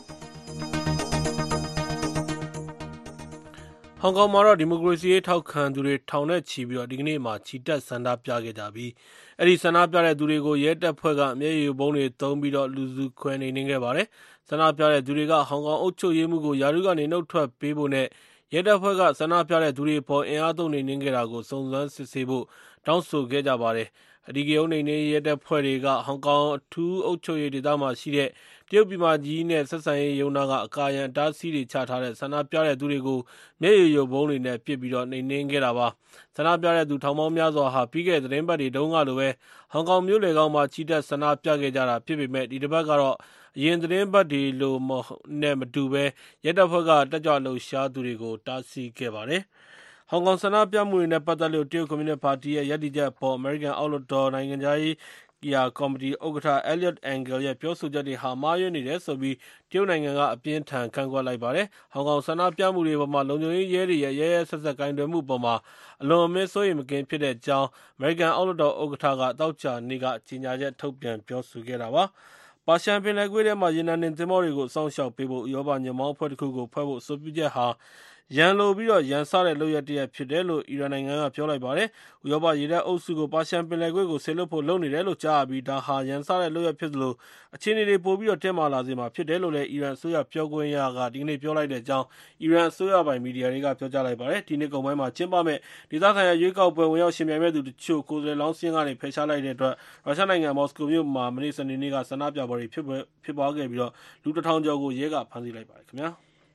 ဟောင်ကောင်မှာတော့ဒီမိုကရေစီရေးထောက်ခံသူတွေထောင်နဲ့ချီပြီးတော့ဒီကနေ့မှာချီတက်ဆန္ဒပြခဲ့ကြပြီးအဲ့ဒီဆန္ဒပြတဲ့သူတွေကိုရဲတပ်ဖွဲ့ကမျက်ရည်ဘုံတွေသုံးပြီးတော့လူစုခွဲနေခဲ့ပါတယ်ဆန္ဒပြတဲ့သူတွေကဟောင်ကောင်အုပ်ချုပ်ရေးမှုကိုယာရုကနေနှုတ်ထွက်ပေးဖို့နဲ့ရဲတပ်ဖွဲ့ကဆန္ဒပြတဲ့သူတွေပေါ်အင်အားသုံးနေခဲ့တာကိုစုံစမ်းစစ်ဆေးဖို့တောင်းဆိုခဲ့ကြပါတယ်အဒီကရုံးနေရဲတပ်ဖွဲ့တွေကဟောင်ကောင်အထူးအုပ်ချုပ်ရေးဒေသမှာရှိတဲ့တရုတ်ပြည်မကြီးနဲ့ဆက်ဆံရေးယုံနာကအကာရန်တားဆီးတွေချထားတဲ့ဆန္ဒပြတဲ့သူတွေကိုမျက်ရည်ယိုဘုံတွေနဲ့ပစ်ပြီးတော့နှိမ်နင်းခဲ့တာပါဆန္ဒပြတဲ့သူထောင်ပေါင်းများစွာဟာပြီးခဲ့တဲ့သတင်းပတ်တွေတုန်းကလိုပဲဟောင်ကောင်မြို့လေကောင်မှာချီတက်ဆန္ဒပြခဲ့ကြတာဖြစ်ပေမဲ့ဒီတစ်ပတ်ကတော့အရင်သတင်းပတ်တွေလိုနဲ့မတူပဲရဲတပ်ဖွဲ့ကတက်ကြွလှုပ်ရှားသူတွေကိုတားဆီးခဲ့ပါတယ်ဟောင်ကောင်ဆန္ဒပြမှုတွေနဲ့ပတ်သက်လို့တရုတ်ကွန်မြူနတီပါတီရဲ့ရည်တည်ချက်ပေါ်အမေရိကန်အောက်လွှတ်တော်နိုင်ငံသားရေးကော်မတီဥက္ကဋ္ဌ Eliot Engel ရဲ့ပြောဆိုချက်တွေဟာမှားယွင်းနေတယ်ဆိုပြီးတရုတ်နိုင်ငံကအပြင်းထန်ကန့်ကွက်လိုက်ပါတယ်။ဟောင်ကောင်ဆန္ဒပြမှုတွေပေါ်မှာလုံခြုံရေးရဲတွေရဲ့ရဲရဲဆက်ဆက်ကိုင်တွယ်မှုပေါ်မှာအလွန်အမင်းစိုးရိမ်မကင်းဖြစ်တဲ့အကြောင်းအမေရိကန်အောက်လွှတ်တော်ဥက္ကဋ္ဌကတောက်ချာနေ့ကကြေညာချက်ထုတ်ပြန်ပြောဆိုခဲ့တာပါ။ပါရှန်ပင်လယ်ကွေ့ထဲမှာရေနံတင်သင်္ဘောတွေကိုစောင့်ရှောက်ပေးဖို့ဥရောပညွန့်ပေါင်းအဖွဲ့တစ်ခုကိုဖွဲ့ဖို့အဆိုပြုချက်ဟာရန်လိုပြီးတော့ရန်စတဲ့လုပ်ရက်တရက်ဖြစ်တယ်လို့အီရန်နိုင်ငံကပြောလိုက်ပါတယ်။ဥရောပရေတပ်အုပ်စုကိုပါရှန်ပင်လယ်ကွေ့ကိုဆေလွတ်ဖို့လုပ်နေတယ်လို့ကြားပြီးဒါဟာရန်စတဲ့လုပ်ရက်ဖြစ်သလိုအခြေအနေတွေပိုပြီးတော့တင်းမာလာစေမှာဖြစ်တယ်လို့လည်းအီရန်အစိုးရပြောခွင့်ရကဒီကနေ့ပြောလိုက်တဲ့အကြောင်းအီရန်အစိုးရပိုင်မီဒီယာတွေကပြောကြားလိုက်ပါတယ်။ဒီနေ့ကုန်ပိုင်းမှာကျင်းပမဲ့ဒေသခံရွေးကောက်ပွဲဝင်ရောက်ရှင်ပြိုင်မဲ့သူတချို့ကိုယ်စားလှယ်လောင်းစင်းကနေဖယ်ရှားလိုက်တဲ့အတွက်ရုရှားနိုင်ငံမော်စကိုမြို့မှာမနေ့စနေနေ့ကဆန္ဒပြပွဲတွေဖြစ်ပွားခဲ့ပြီးတော့လူ1000ကျော်ကိုရဲကဖမ်းဆီးလိုက်ပါတယ်ခင်ဗျာ။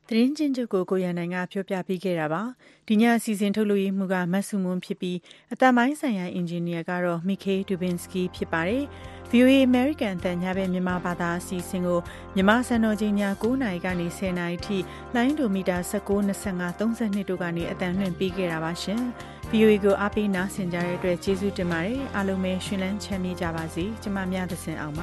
သတင်းချင်းချုပ်ကိုရန်နိုင်ကပြောပြပေးခဲ့တာပါဒီညအစီအစဉ်ထုတ်လို့ရမှုကမတ်စုမွန်ဖြစ်ပြီးအတန်ပိုင်းဆိုင်ရာအင်ဂျင်နီယာကတော့မီခေဒူဘင်စကီဖြစ်ပါတယ် VOA American အသံညဘက်မြန်မာဘာသာအစီအစဉ်ကိုမြန်မာစံတော်ချိန်ည9:00နာရီကနေ10:00နာရီထိလိုင်းဒိုမီတာ19 25 32တို့ကနေအသံလွှင့်ပေးခဲ့တာပါရှင် VOA ကိုအားပေးနားဆင်ကြတဲ့အတွက်ကျေးဇူးတင်ပါတယ်အားလုံးပဲရှင်လန်းချမ်းမြေ့ကြပါစေကျွန်မမြတ်သစင်အောင်ပါ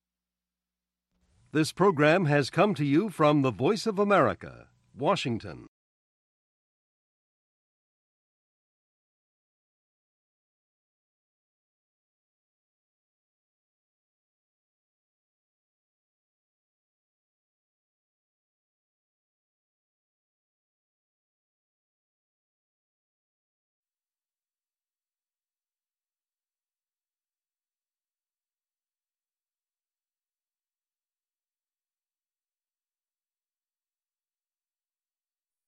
This program has come to you from the Voice of America, Washington.